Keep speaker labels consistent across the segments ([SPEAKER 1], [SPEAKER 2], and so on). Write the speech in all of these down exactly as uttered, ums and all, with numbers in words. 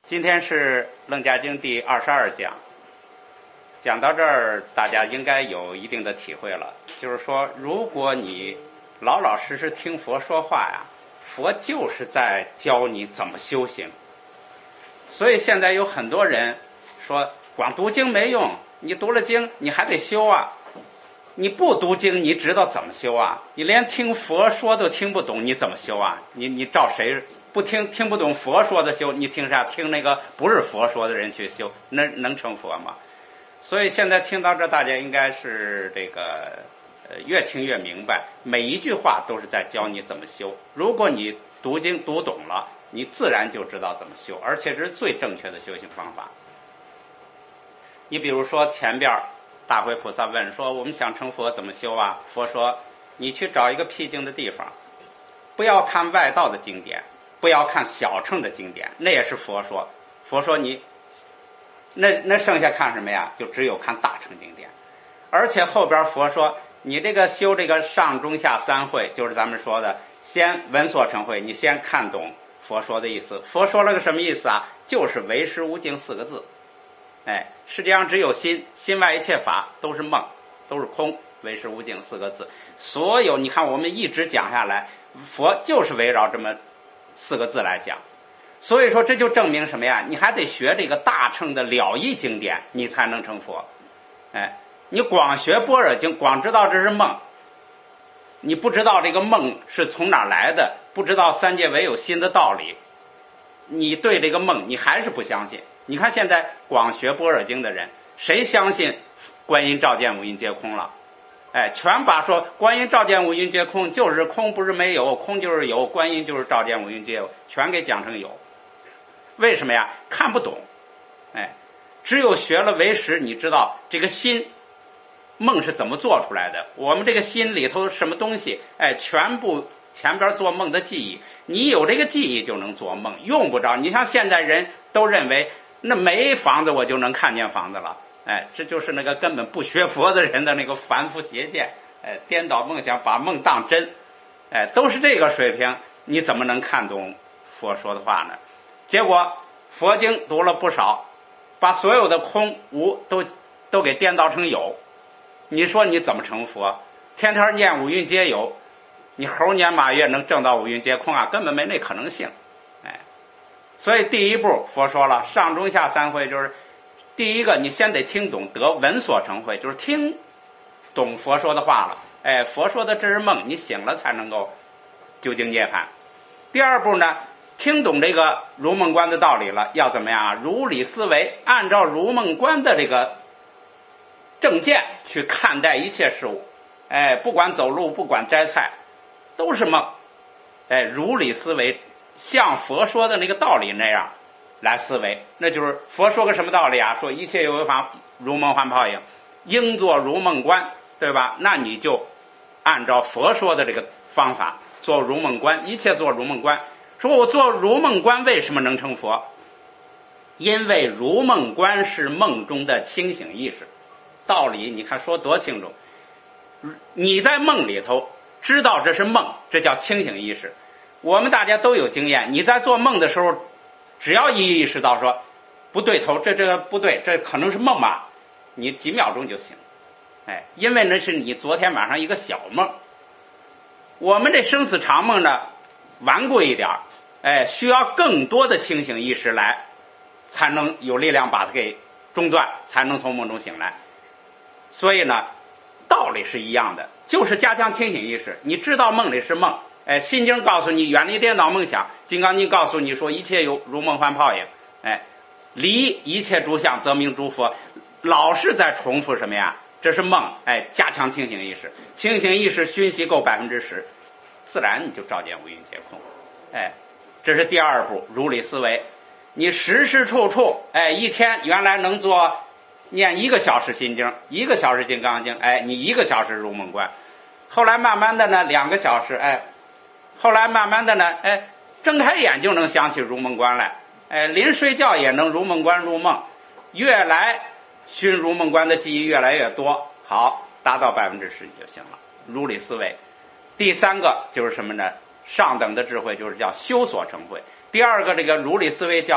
[SPEAKER 1] 今天是《楞伽经》第二十二讲，讲到这儿，大家应该有一定的体会了。就是说，如果你老老实实听佛说话呀，佛就是在教你怎么修行。所以现在有很多人说，光读经没用，你读了经，你还得修啊。你不读经，你知道怎么修啊？你连听佛说都听不懂，你怎么修啊？你你照谁？不听听不懂佛说的修，你听啥？听那个不是佛说的人去修，那能成佛吗？所以现在听到这，大家应该是这个呃越听越明白，每一句话都是在教你怎么修。如果你读经读懂了，你自然就知道怎么修，而且这是最正确的修行方法。你比如说前边大慧菩萨问说，我们想成佛怎么修啊？佛说，你去找一个僻静的地方，不要看外道的经典，不要看小乘的经典，那也是佛说。佛说你那那剩下看什么呀？就只有看大乘经典。而且后边佛说，你这个修这个上中下三会，就是咱们说的先闻所成会，你先看懂佛说的意思。佛说了个什么意思啊？就是唯识无境四个字。哎，世界上只有心，心外一切法都是梦，都是空，唯识无境四个字。所有你看我们一直讲下来，佛就是围绕这么四个字来讲。所以说这就证明什么呀？你还得学这个大乘的了义经典，你才能成佛。哎，你光学般若经，光知道这是梦，你不知道这个梦是从哪来的，不知道三界唯有心的道理，你对这个梦你还是不相信。你看现在光学般若经的人，谁相信观音照见五蕴皆空了？哎，全把说观音照见五蕴皆空就是空，不是没有，空就是有，观音就是照见五蕴皆有，全给讲成有。为什么呀？看不懂。哎，只有学了唯识，你知道这个心梦是怎么做出来的，我们这个心里头什么东西，哎，全部前边做梦的记忆，你有这个记忆就能做梦，用不着。你像现在人都认为那没房子我就能看见房子了，哎，这就是那个根本不学佛的人的那个凡夫邪见，哎，颠倒梦想，把梦当真，哎，都是这个水平，你怎么能看懂佛说的话呢？结果佛经读了不少，把所有的空无都都给颠倒成有，你说你怎么成佛？天天念五蕴皆有，你猴年马月能证到五蕴皆空啊？根本没那可能性。哎，所以第一步佛说了上中下三会，就是第一个你先得听懂得闻所成会，就是听懂佛说的话了。哎，佛说的这是梦，你醒了才能够究竟涅槃。第二步呢，听懂这个如梦观的道理了，要怎么样啊？如理思维，按照如梦观的这个正见去看待一切事物。哎，不管走路，不管摘菜，都是梦。哎，如理思维，像佛说的那个道理那样来思维，那就是佛说个什么道理啊？说一切有为法如梦幻泡影，应作如梦观，对吧？那你就按照佛说的这个方法做如梦观，一切做如梦观。说我做如梦观为什么能成佛？因为如梦观是梦中的清醒意识，道理你看说多清楚。你在梦里头知道这是梦，这叫清醒意识。我们大家都有经验，你在做梦的时候，只要一意识到说不对头，这这个不对，这可能是梦吧，你几秒钟就醒。哎，因为那是你昨天晚上一个小梦。我们这生死长梦呢顽固一点，哎，需要更多的清醒意识来才能有力量把它给中断，才能从梦中醒来。所以呢道理是一样的，就是加强清醒意识。你知道梦里是梦，哎，心经告诉你远离颠倒梦想，金刚经告诉你说一切有如梦幻泡影，哎，离一切诸相则名诸佛，老是在重复什么呀？这是梦，哎，加强清醒意识，清醒意识熏习够百分之十，自然你就照见五蕴皆空。哎，这是第二步，如理思维。你时时处处，哎，一天原来能做念一个小时心经，一个小时金刚经，哎，你一个小时如梦观。后来慢慢的呢，两个小时，哎，后来慢慢的呢，哎，睁开眼就能想起如梦观来，哎，临睡觉也能如梦观入梦，越来熏如梦观的记忆越来越多，好，达到百分之十就行了。如理思维。第三个就是什么呢？上等的智慧就是叫修所成慧。第二个这个如理思维叫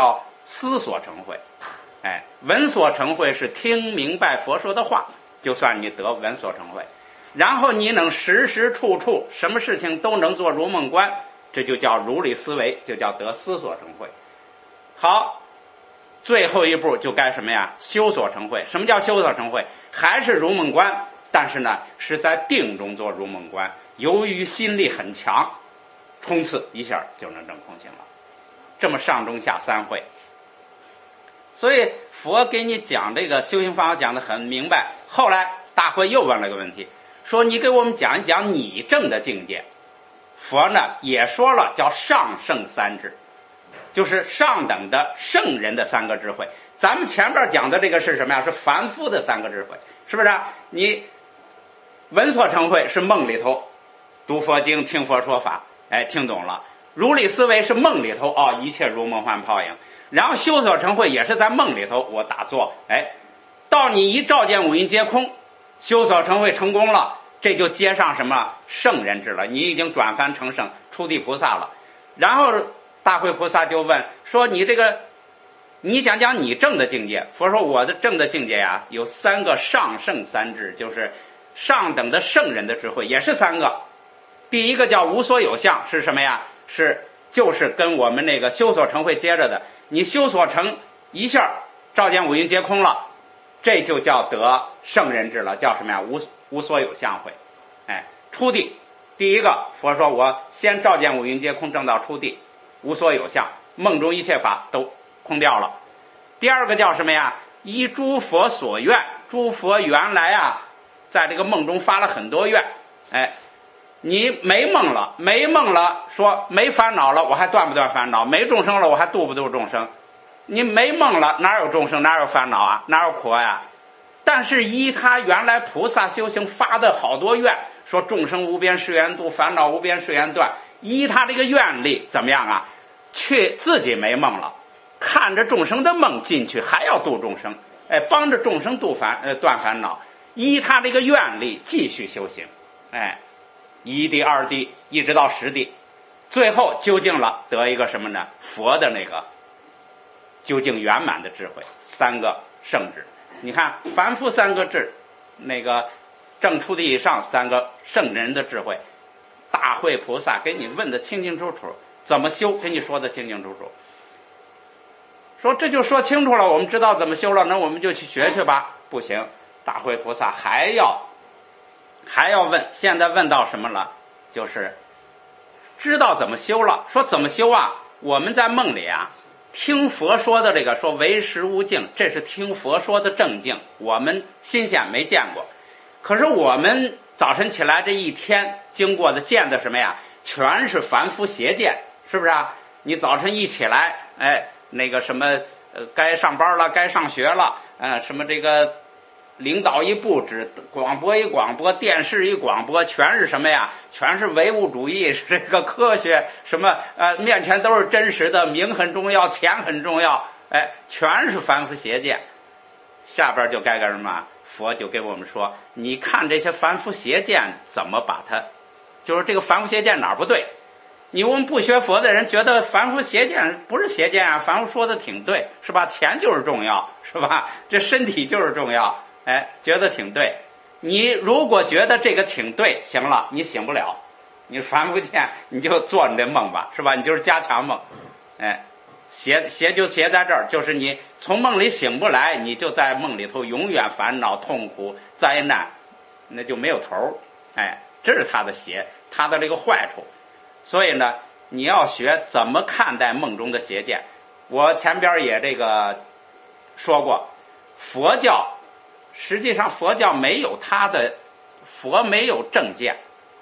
[SPEAKER 1] 思所成慧。哎，闻所成慧是听明白佛说的话，就算你得闻所成慧。然后你能时时处处什么事情都能做如梦观，这就叫如理思维，就叫得思所成慧。好，最后一步就该什么呀？修所成慧。什么叫修所成慧？还是如梦观，但是呢是在定中做如梦观，由于心力很强，冲刺一下就能证空性了。这么上中下三慧。所以佛给你讲这个修行方法讲得很明白。后来大会又问了个问题，说你给我们讲一讲你证的境界。佛呢也说了，叫上圣三智，就是上等的圣人的三个智慧。咱们前边讲的这个是什么呀？是凡夫的三个智慧，是不是啊？你闻所成慧是梦里头读佛经听佛说法，哎，听懂了。如理思维是梦里头，哦，一切如梦幻泡影。然后修所成慧也是在梦里头，我打坐，哎，到你一照见五蕴皆空，修所成慧成功了，这就接上什么圣人智了，你已经转凡成圣，初地菩萨了。然后大慧菩萨就问说，你这个你讲讲你证的境界。佛说我的证的境界呀，有三个上圣三智，就是上等的圣人的智慧，也是三个。第一个叫无所有相，是什么呀？是就是跟我们那个修所成慧接着的。你修所成一下照见五蕴皆空了，这就叫得圣人智了，叫什么呀？无无所有相慧。哎，初地第一个，佛说我先照见五蕴皆空，证到初地，无所有相，梦中一切法都空掉了。第二个叫什么呀？依诸佛所愿，诸佛原来啊在这个梦中发了很多愿，哎，你没梦了，没梦了，说没烦恼了，我还断不断烦恼？没众生了，我还度不度众生？你没梦了，哪有众生，哪有烦恼啊，哪有苦呀？但是依他原来菩萨修行发的好多愿，说众生无边誓愿度，烦恼无边誓愿断，依他这个愿力怎么样啊？却自己没梦了，看着众生的梦进去，还要度众生，哎，帮着众生度烦呃断烦恼，依他这个愿力继续修行，哎，一地二地一直到十地，最后究竟了得一个什么呢？佛的那个究竟圆满的智慧，三个圣智。你看凡夫三个智，那个正初地以上三个圣人的智慧，大慧菩萨给你问的清清楚楚，怎么修给你说的清清楚楚。说这就说清楚了，我们知道怎么修了，那我们就去学去吧。不行，大慧菩萨还要还要问，现在问到什么了？就是知道怎么修了。说怎么修啊？我们在梦里啊听佛说的这个说唯识无境，这是听佛说的正境，我们新鲜没见过。可是我们早晨起来这一天经过的见的什么呀？全是凡夫邪见，是不是啊？你早晨一起来，哎，那个什么呃，该上班了，该上学了，呃，什么这个领导一布置，广播一广播，电视一广播，全是什么呀？全是唯物主义，这个科学什么呃，面前都是真实的，名很重要，钱很重要，哎，全是凡夫邪见。下边就该干什么？佛就给我们说，你看这些凡夫邪见怎么把它，就是这个凡夫邪见哪儿不对？你我们不学佛的人觉得凡夫邪见不是邪见啊，凡夫说的挺对，是吧？钱就是重要，是吧？这身体就是重要，哎，觉得挺对。你如果觉得这个挺对，行了，你醒不了，你凡夫见，你就做你的梦吧，是吧？你就是加强梦，哎，邪邪就邪在这儿，就是你从梦里醒不来，你就在梦里头永远烦恼、痛苦、灾难，那就没有头，哎，这是他的邪，他的这个坏处。所以呢，你要学怎么看待梦中的邪见。我前边也这个说过，佛教实际上佛教没有他的，佛没有正见，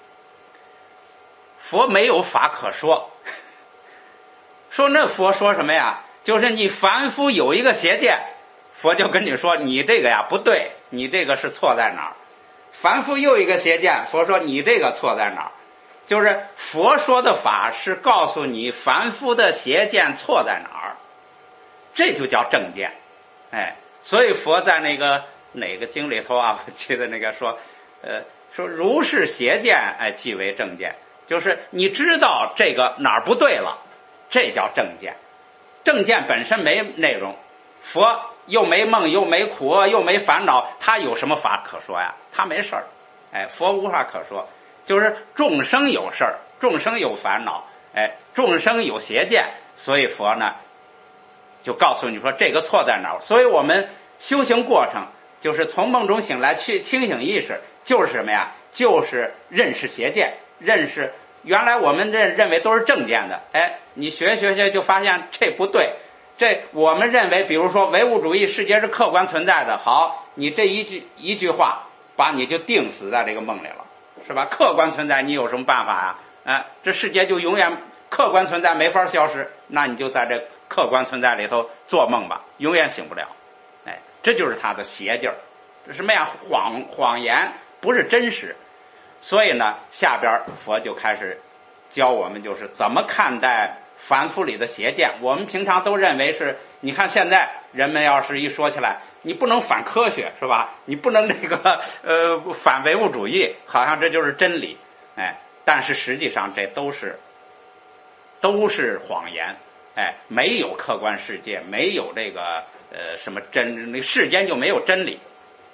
[SPEAKER 1] 佛没有法可说。说那佛说什么呀？就是你凡夫有一个邪见，佛就跟你说你这个呀不对，你这个是错在哪儿。凡夫又一个邪见，佛说你这个错在哪儿。就是佛说的法是告诉你凡夫的邪见错在哪儿，这就叫正见。哎，所以佛在那个哪个经里头啊，我记得那个说呃说如是邪见，哎，即为正见，就是你知道这个哪儿不对了，这叫正见。 正见本身没内容，佛又没梦又没苦又没烦恼，他有什么法可说呀？他没事儿，哎，佛无法可说，就是众生有事儿，众生有烦恼，哎，众生有邪见，所以佛呢就告诉你说这个错在哪儿。所以我们修行过程就是从梦中醒来去清醒意识，就是什么呀？就是认识邪见，认识原来我们认认为都是正见的，哎，你学学学就发现这不对。这我们认为比如说唯物主义世界是客观存在的，好，你这一句一句话把你就定死在这个梦里了，是吧？客观存在你有什么办法呀？哎，这世界就永远客观存在没法消失，那你就在这客观存在里头做梦吧，永远醒不了。哎，这就是他的邪劲儿，这什么呀？谎谎言不是真实。所以呢，下边佛就开始教我们就是怎么看待凡夫里的邪见。我们平常都认为是，你看现在人们要是一说起来，你不能反科学，是吧？你不能这个呃反唯物主义，好像这就是真理，哎，但是实际上这都是都是谎言，哎，没有客观世界，没有这个呃什么真，那世间就没有真理。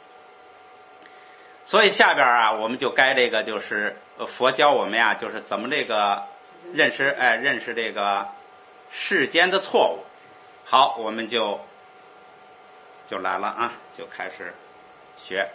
[SPEAKER 1] 所以下边啊，我们就该这个就是佛教我们呀，就是怎么这个认识哎认识这个世间的错误。好，我们就就来了啊，就开始学。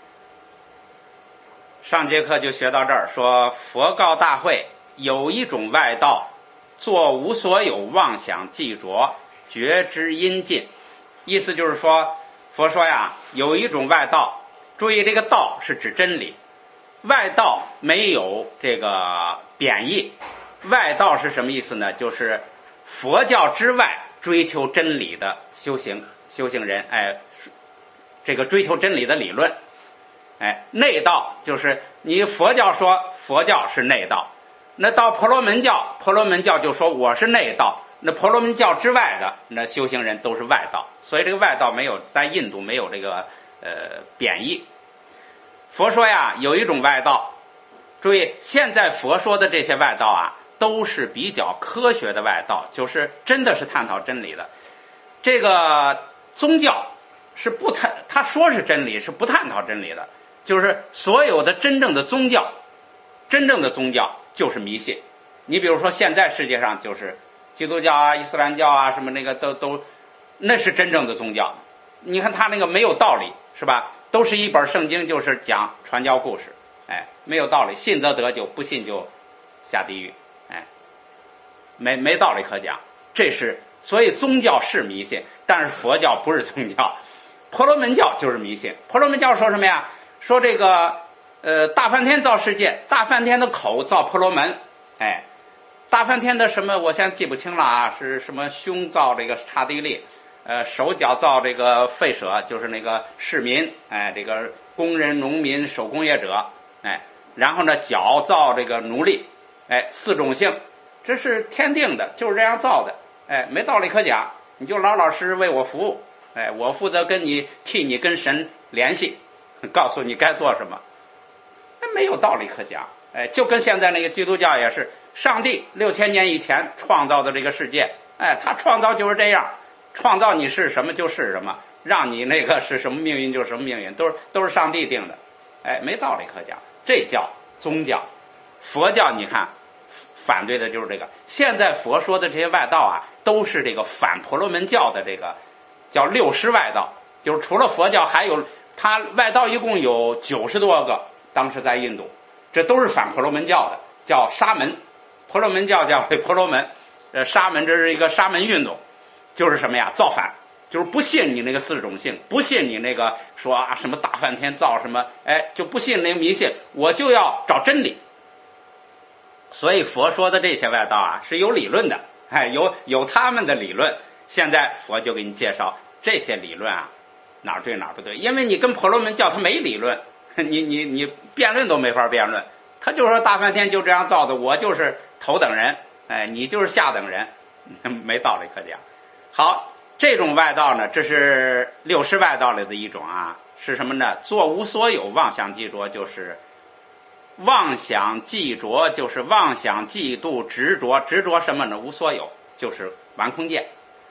[SPEAKER 1] 上节课就学到这儿，说佛告大会，有一种外道，作无所有，妄想既着，觉知阴尽。意思就是说，佛说呀，有一种外道。注意，这个道是指真理，外道没有这个贬义。外道是什么意思呢？就是佛教之外追求真理的修行修行人，哎，这个追求真理的理论。哎，内道就是你佛教说佛教是内道，那到婆罗门教，婆罗门教就说我是内道，那婆罗门教之外的那修行人都是外道。所以这个外道没有在印度没有这个呃，贬义。佛说呀，有一种外道，注意，现在佛说的这些外道啊，都是比较科学的外道，就是真的是探讨真理的。这个宗教是不探，他说是真理，是不探讨真理的。就是所有的真正的宗教，真正的宗教就是迷信。你比如说，现在世界上就是基督教啊、伊斯兰教啊，什么那个都都，那是真正的宗教。你看他那个没有道理。是吧？都是一本圣经，就是讲传教故事，哎，没有道理，信则得救，不信就下地狱，哎，没没道理可讲。这是所以宗教是迷信，但是佛教不是宗教，婆罗门教就是迷信。婆罗门教说什么呀？说这个呃大梵天造世界，大梵天的口造婆罗门，哎，大梵天的什么我现在记不清了啊，是什么胸造这个刹帝利。呃，手脚造这个吠舍，就是那个市民，哎，这个工人、农民、手工业者，哎，然后呢，脚造这个奴隶，哎，四种性，这是天定的，就是这样造的，哎，没道理可讲，你就老老实实为我服务，哎，我负责跟你替你跟神联系，告诉你该做什么，那没有道理可讲，哎，就跟现在那个基督教也是，上帝六千年以前创造的这个世界，哎，他创造就是这样。创造你是什么就是什么，让你那个是什么命运就是什么命运，都是都是上帝定的，哎，没道理可讲。这叫宗教。佛教你看反对的就是这个。现在佛说的这些外道啊，都是这个反婆罗门教的这个叫六师外道，就是除了佛教还有他外道一共有九十多个，当时在印度，这都是反婆罗门教的，叫沙门。婆罗门教叫婆罗门，呃，沙门这是一个沙门运动。就是什么呀？造反，就是不信你那个四种性，不信你那个说啊什么大梵天造什么，哎，就不信那个迷信，我就要找真理。所以佛说的这些外道啊是有理论的，哎，有有他们的理论。现在佛就给你介绍这些理论啊，哪儿对哪儿不对，因为你跟婆罗门教他没理论，你你你辩论都没法辩论，他就说大梵天就这样造的，我就是头等人，哎，你就是下等人，没道理可讲。好，这种外道呢，这是六师外道里的一种啊，是什么呢？作无所有，妄想既着，就是妄想既着，就是妄想嫉妒执着，执着什么呢？无所有，就是完空见。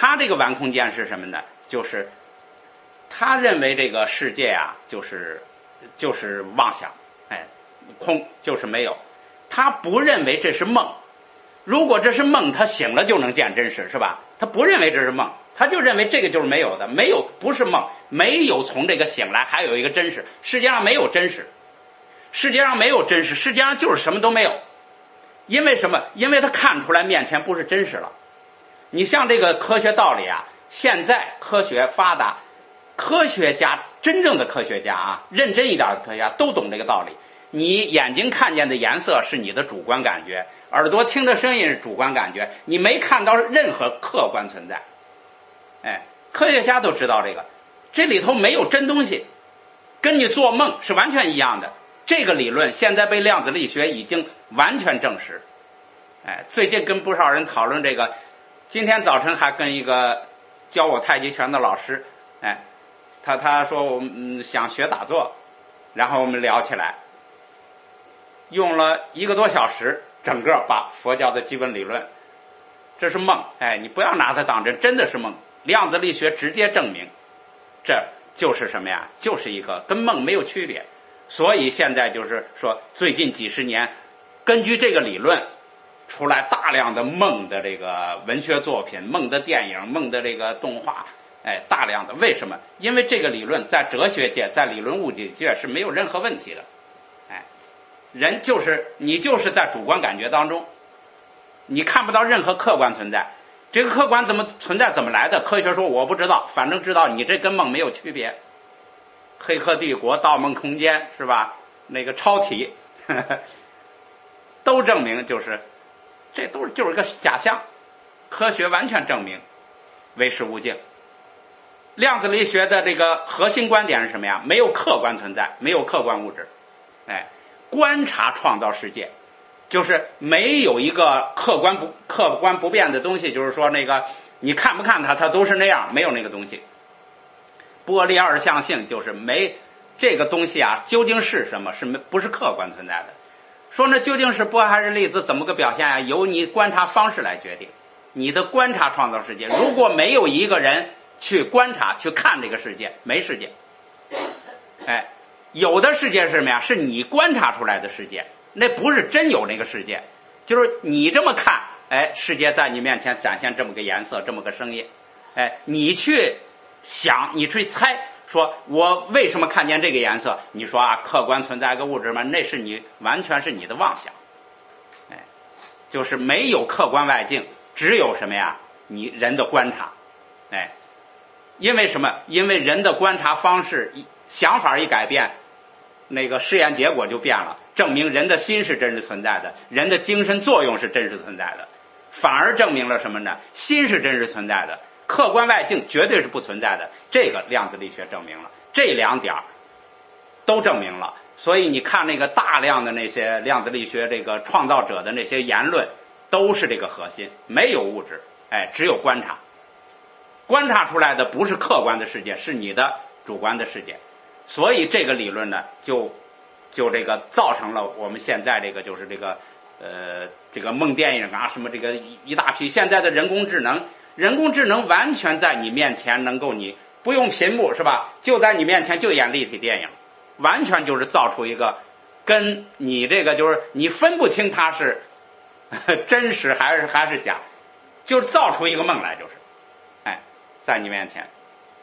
[SPEAKER 1] 他这个完空见是什么呢？就是他认为这个世界啊，就是就是妄想，哎，空就是没有。他不认为这是梦。如果这是梦，他醒了就能见真实，是吧？他不认为这是梦，他就认为这个就是没有的，没有不是梦，没有从这个醒来还有一个真实，世界上没有真实，世界上没有真实，世界上就是什么都没有。因为什么？因为他看出来面前不是真实了。你像这个科学道理啊，现在科学发达，科学家真正的科学家啊，认真一点的科学家都懂这个道理。你眼睛看见的颜色是你的主观感觉，耳朵听的声音是主观感觉，你没看到任何客观存在。哎，科学家都知道这个，这里头没有真东西，跟你做梦是完全一样的。这个理论现在被量子力学已经完全证实。哎，最近跟不少人讨论这个，今天早晨还跟一个教我太极拳的老师，哎，他他说我们、嗯、想学打坐，然后我们聊起来，用了一个多小时，整个把佛教的基本理论，这是梦，哎，你不要拿它当真，真的是梦。量子力学直接证明，这就是什么呀？就是一个跟梦没有区别。所以现在就是说，最近几十年，根据这个理论，出来大量的梦的这个文学作品、梦的电影、梦的这个动画，哎，大量的。为什么？因为这个理论在哲学界、在理论物理界是没有任何问题的。哎，人就是你就是在主观感觉当中，你看不到任何客观存在。这个客观怎么存在？怎么来的？科学说我不知道，反正知道你这跟梦没有区别。黑客帝国、盗梦空间是吧？那个超体呵呵都证明就是这都是就是个假象，科学完全证明唯识无境。量子力学的这个核心观点是什么呀？没有客观存在，没有客观物质，哎，观察创造世界，就是没有一个客观不客观不变的东西，就是说那个你看不看它，它都是那样，没有那个东西。波粒二象性就是没这个东西啊，究竟是什么？是没不是客观存在的？说那究竟是波还是粒子，怎么个表现啊？由你观察方式来决定。你的观察创造世界，如果没有一个人去观察去看这个世界，没世界。哎，有的世界是什么呀？是你观察出来的世界，那不是真有那个世界，就是你这么看，哎，世界在你面前展现这么个颜色，这么个声音，哎，你去想，你去猜，说我为什么看见这个颜色？你说啊，客观存在一个物质吗？那是你完全是你的妄想，哎，就是没有客观外境，只有什么呀？你人的观察，哎，因为什么？因为人的观察方式、想法一改变，那个试验结果就变了，证明人的心是真实存在的，人的精神作用是真实存在的，反而证明了什么呢？心是真实存在的。客观外境绝对是不存在的，这个量子力学证明了，这两点都证明了。所以你看那个大量的那些量子力学这个创造者的那些言论，都是这个核心，没有物质，哎，只有观察。观察出来的不是客观的世界，是你的主观的世界。所以这个理论呢，就就这个造成了我们现在这个就是这个呃这个梦电影啊，什么这个一一大批现在的人工智能。人工智能完全在你面前能够，你不用屏幕是吧？就在你面前就演立体电影，完全就是造出一个跟你这个就是你分不清它是真实还是还是假，就造出一个梦来，就是，哎，在你面前。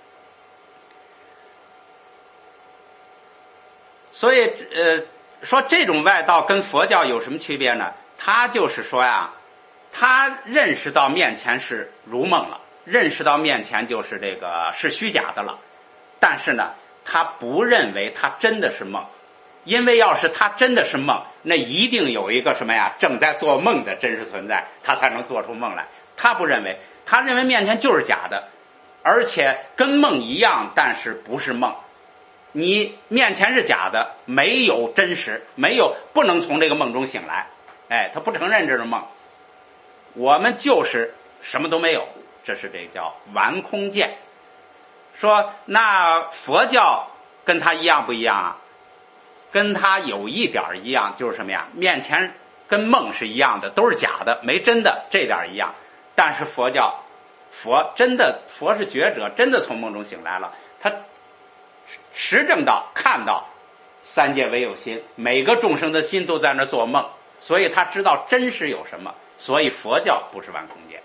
[SPEAKER 1] 所以呃，说这种外道跟佛教有什么区别呢？他就是说呀。他认识到面前是如梦了，认识到面前就是这个是虚假的了，但是呢，他不认为他真的是梦，因为要是他真的是梦，那一定有一个什么呀，正在做梦的真实存在，他才能做出梦来。他不认为，他认为面前就是假的，而且跟梦一样，但是不是梦。你面前是假的，没有真实，没有不能从这个梦中醒来，哎，他不承认这是梦。我们就是什么都没有，这是这叫完空见。说那佛教跟他一样不一样啊？跟他有一点一样，就是什么呀？面前跟梦是一样的，都是假的，没真的，这点一样。但是佛教佛真的佛是觉者，真的从梦中醒来了，他实证到看到三界唯有心，每个众生的心都在那做梦，所以他知道真实有什么，所以佛教不是玩空间。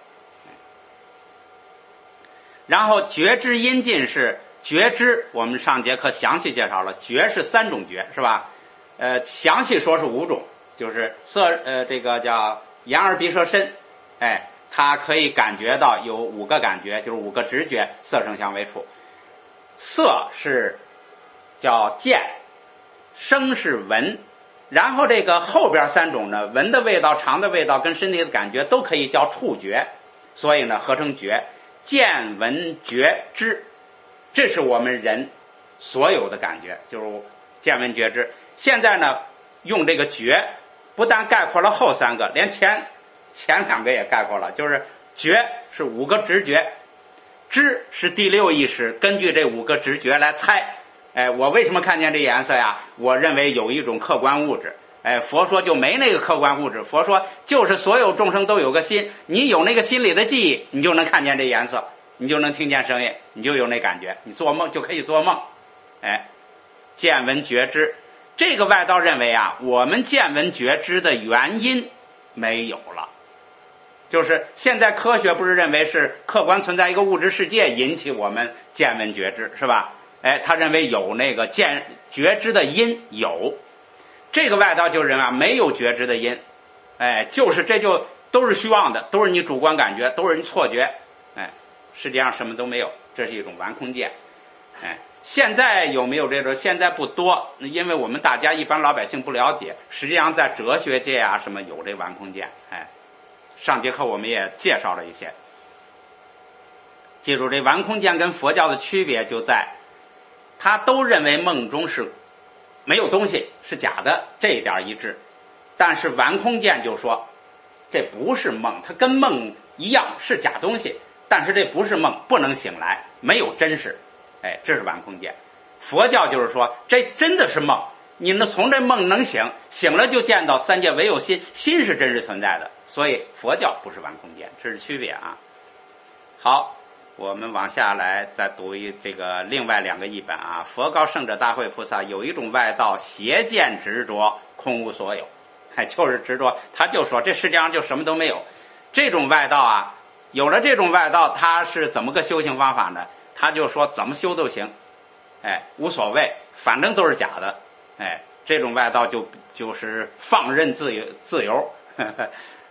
[SPEAKER 1] 然后觉知因尽是觉知，我们上节课详细介绍了，觉是三种觉，是吧？呃，详细说是五种，就是色，呃，这个叫眼耳鼻舌身，哎，它可以感觉到有五个感觉，就是五个直觉，色声香味触。色是叫见，声是闻，然后这个后边三种呢，闻的味道、尝的味道跟身体的感觉都可以叫触觉，所以呢合成觉。见闻觉知，这是我们人所有的感觉，就是见闻觉知。现在呢用这个觉不但概括了后三个，连前前两个也概括了，就是觉是五个直觉，知是第六意识，根据这五个直觉来猜，哎，我为什么看见这颜色呀？我认为有一种客观物质。哎，佛说就没那个客观物质，佛说就是所有众生都有个心，你有那个心里的记忆，你就能看见这颜色，你就能听见声音，你就有那感觉，你做梦就可以做梦。哎，见闻觉知，这个外道认为啊，我们见闻觉知的原因没有了，就是现在科学不是认为是客观存在一个物质世界引起我们见闻觉知，是吧？哎，他认为有那个见觉知的因有。这个外道就认为啊，没有觉知的因，哎，就是这就都是虚妄的，都是你主观感觉，都是你错觉，哎，实际上什么都没有，这是一种玩空见。哎，现在有没有这种？现在不多，因为我们大家一般老百姓不了解，实际上在哲学界啊什么有这玩空见。哎，上节课我们也介绍了一些。记住，这玩空见跟佛教的区别就在，他都认为梦中是没有东西，是假的，这一点一致。但是玩空见就说这不是梦，它跟梦一样是假东西，但是这不是梦，不能醒来，没有真实。哎，这是玩空见。佛教就是说这真的是梦，你能从这梦能醒，醒了就见到三界唯有心，心是真实存在的，所以佛教不是玩空见，这是区别啊。好，我们往下来再读一这个另外两个译本啊。佛告圣者大慧菩萨，有一种外道邪见执着，空无所有，哎，就是执着，他就说这世界上就什么都没有。这种外道啊，有了这种外道，他是怎么个修行方法呢？他就说怎么修都行，哎，无所谓，反正都是假的，哎，这种外道就就是放任自由自由。呵呵，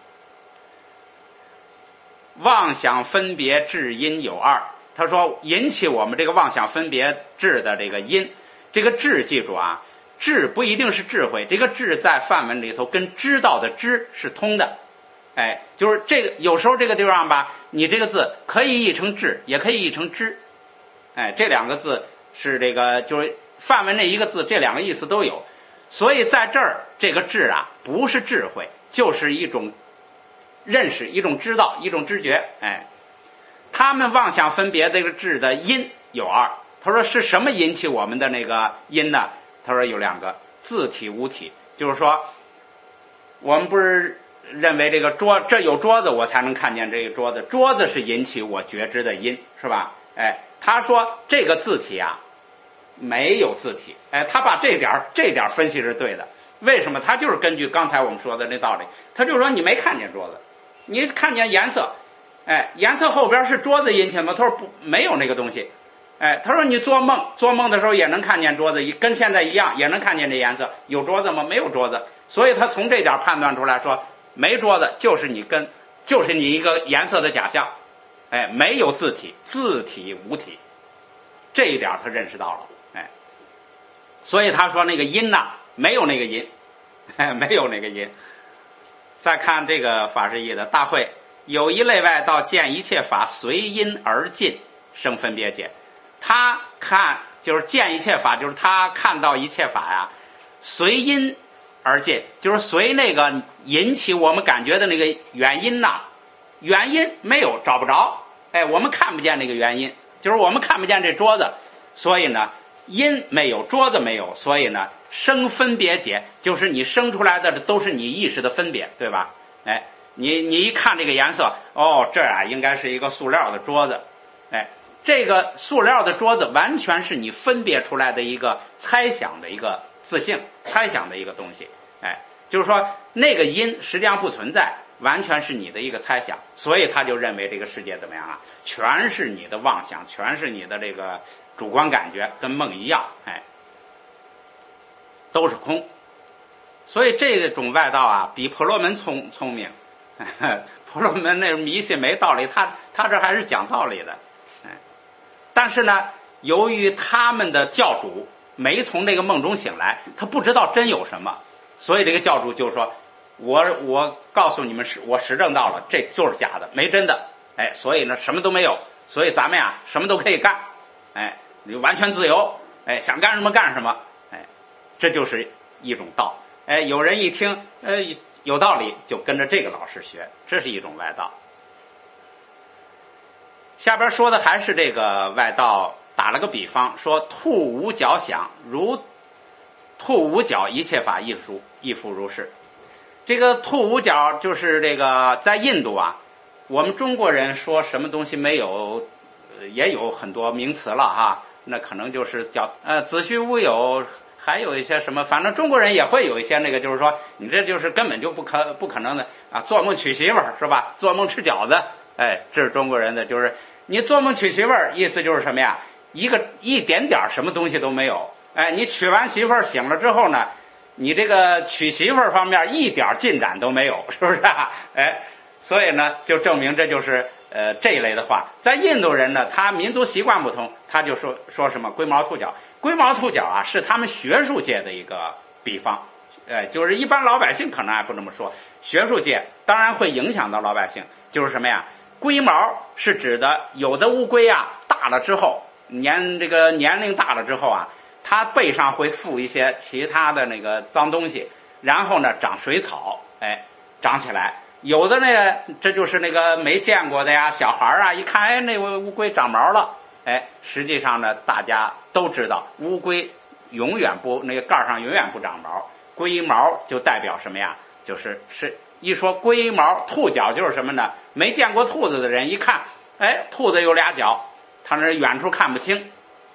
[SPEAKER 1] 妄想分别智因有二，他说引起我们这个妄想分别智的这个因，这个智记住啊，智不一定是智慧，这个智在梵文里头跟知道的知是通的，哎，就是这个有时候这个地方吧，你这个字可以译成智，也可以译成知，哎，这两个字是这个就是梵文那一个字，这两个意思都有，所以在这儿这个智啊不是智慧，就是一种认识，一种知道，一种知觉。哎，他们妄想分别这个智的因有二，他说是什么引起我们的那个因呢？他说有两个，自体无体，就是说我们不是认为这个桌这有桌子我才能看见这个桌子，桌子是引起我觉知的因，是吧？哎，他说这个自体啊没有自体，哎，他把这点这点分析是对的。为什么？他就是根据刚才我们说的那道理，他就说你没看见桌子，你看见颜色，哎，颜色后边是桌子引起吗？他说不，没有那个东西。哎，他说你做梦，做梦的时候也能看见桌子，跟现在一样，也能看见这颜色。有桌子吗？没有桌子。所以他从这点判断出来说，没桌子就是你跟，就是你一个颜色的假象。哎，没有自体，自体无体，这一点他认识到了。哎，所以他说那个因呐，没有那个因，哎，没有那个因。再看这个法师译的大会，有一类外道见一切法随因而尽，生分别解。他看就是见一切法，就是他看到一切法呀，随因而尽，就是随那个引起我们感觉的那个原因呐，原因没有，找不着，哎，我们看不见那个原因，就是我们看不见这桌子，所以呢，因没有，桌子没有，所以呢，生分别解，就是你生出来的都是你意识的分别，对吧？哎， 你你一看这个颜色，哦，这啊应该是一个塑料的桌子，哎，这个塑料的桌子完全是你分别出来的一个猜想的一个自性，猜想的一个东西，哎，就是说那个因实际上不存在，完全是你的一个猜想，所以他就认为这个世界怎么样啊？全是你的妄想，全是你的这个主观感觉，跟梦一样，哎，都是空。所以这种外道啊，比婆罗门聪聪明。婆罗门那迷信没道理，他他这还是讲道理的，哎，但是呢，由于他们的教主没从那个梦中醒来，他不知道真有什么，所以这个教主就说：“我我告诉你们是，我实证到了，这就是假的，没真的，哎，所以呢什么都没有，所以咱们呀什么都可以干，哎，你完全自由，哎，想干什么干什么，哎，这就是一种道，哎，有人一听，呃。”有道理，就跟着这个老师学，这是一种外道。下边说的还是这个外道，打了个比方，说兔无脚想，如兔无脚，一切法亦复亦复如是。这个兔无脚就是这个在印度啊，我们中国人说什么东西没有，也有很多名词了哈，那可能就是叫呃子虚乌有。还有一些什么，反正中国人也会有一些那个，就是说，你这就是根本就不可不可能的啊！做梦娶媳妇儿是吧？做梦吃饺子，哎，这是中国人的，就是你做梦娶媳妇儿，意思就是什么呀？一个一点点什么东西都没有，哎，你娶完媳妇儿醒了之后呢，你这个娶媳妇儿方面一点进展都没有，是不是啊？哎，所以呢，就证明这就是呃这一类的话，在印度人呢，他民族习惯不同，他就说说什么龟毛兔脚。龟毛兔脚啊，是他们学术界的一个比方，呃，就是一般老百姓可能还不这么说，学术界当然会影响到老百姓，就是什么呀？龟毛是指的有的乌龟啊，大了之后，年这个年龄大了之后啊，它背上会附一些其他的那个脏东西，然后呢长水草，哎，长起来。有的那个这就是那个没见过的呀，小孩啊，一看，哎，那个乌龟长毛了。哎，实际上呢，大家都知道，乌龟永远不那个盖上永远不长毛，龟毛就代表什么呀？就是是一说龟毛，兔脚就是什么呢？没见过兔子的人一看，哎，兔子有俩脚，他那远处看不清。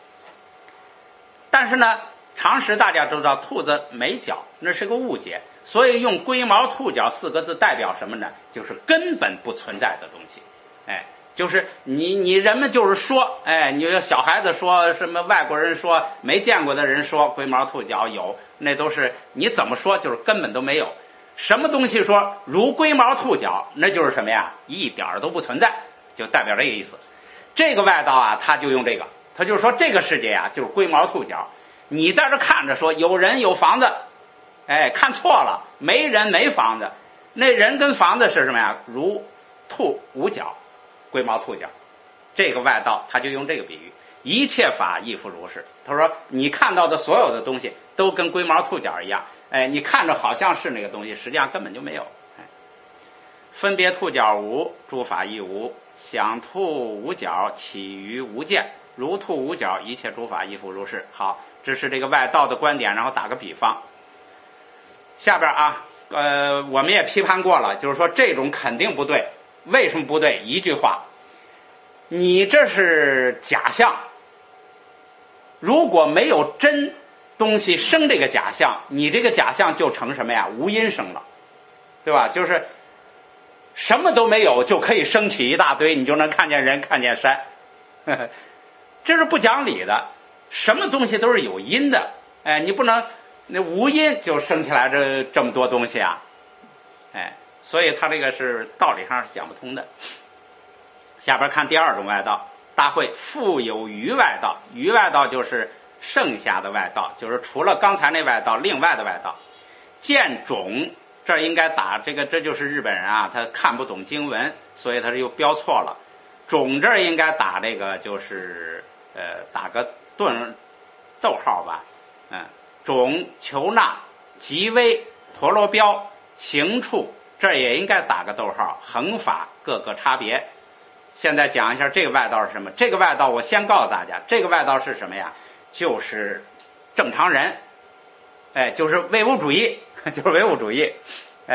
[SPEAKER 1] 但是呢，常识大家都知道，兔子没脚，那是个误解，所以用龟毛兔脚四个字代表什么呢？就是根本不存在的东西，哎。就是你你人们就是说，哎，你小孩子说什么，外国人说，没见过的人说龟毛兔脚有，那都是你怎么说就是根本都没有。什么东西说如龟毛兔脚，那就是什么呀？一点都不存在，就代表这个意思。这个外道啊，他就用这个，他就说这个世界啊就是龟毛兔脚。你在这看着说有人有房子，哎，看错了，没人没房子，那人跟房子是什么呀？如兔无脚。龟毛兔脚，这个外道他就用这个比喻，一切法亦复如是。他说你看到的所有的东西都跟龟毛兔脚一样，哎，你看着好像是那个东西，实际上根本就没有。哎，分别兔脚无，诸法亦无，想兔无脚，起于无见，如兔无脚，一切诸法亦复如是。好，这是这个外道的观点，然后打个比方。下边啊，呃，我们也批判过了，就是说这种肯定不对。为什么不对？一句话，你这是假象，如果没有真东西生这个假象，你这个假象就成什么呀？无因生了，对吧？就是什么都没有就可以升起一大堆，你就能看见人看见山，呵呵，这是不讲理的。什么东西都是有因的，哎，你不能那无因就生起来这这么多东西啊，哎。所以他这个是道理上是讲不通的。下边看第二种外道，大会复有余外道，余外道就是剩下的外道，就是除了刚才那外道另外的外道。见种，这儿应该打这个，这就是日本人啊，他看不懂经文，所以他又标错了。种这儿应该打这个就是呃打个顿逗号吧，嗯，种求那极微陀罗标行处。这也应该打个逗号，恒法各个差别。现在讲一下这个外道是什么？这个外道我先告诉大家，这个外道是什么呀？就是正常人，哎，就是唯物主义，就是唯物主义，哎，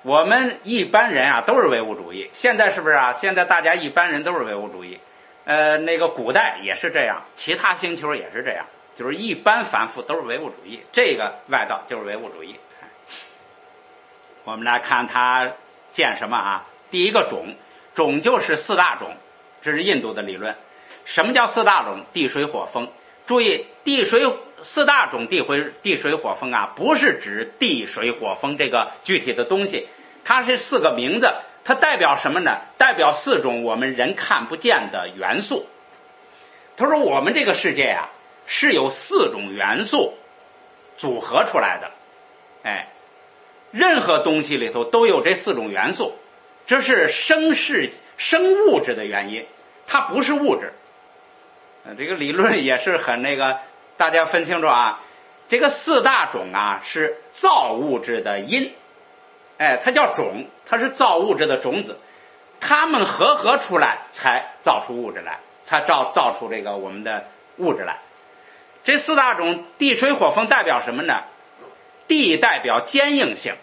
[SPEAKER 1] 我们一般人啊都是唯物主义，现在是不是啊？现在大家一般人都是唯物主义，呃，那个古代也是这样，其他星球也是这样，就是一般凡夫都是唯物主义，这个外道就是唯物主义。我们来看他见什么啊？第一个种，种就是四大种，这是印度的理论。什么叫四大种？地水火风。注意，地水四大种地水地水火风啊，不是指地水火风这个具体的东西，它是四个名字，它代表什么呢？代表四种我们人看不见的元素。他说我们这个世界啊，是由四种元素组合出来的，哎，任何东西里头都有这四种元素，这是生是生物质的原因，它不是物质。这个理论也是很那个，大家分清楚啊。这个四大种啊是造物质的因，哎，它叫种，它是造物质的种子，它们合合出来才造出物质来，才造造出这个我们的物质来。这四大种地水火风代表什么呢？地代表坚硬性，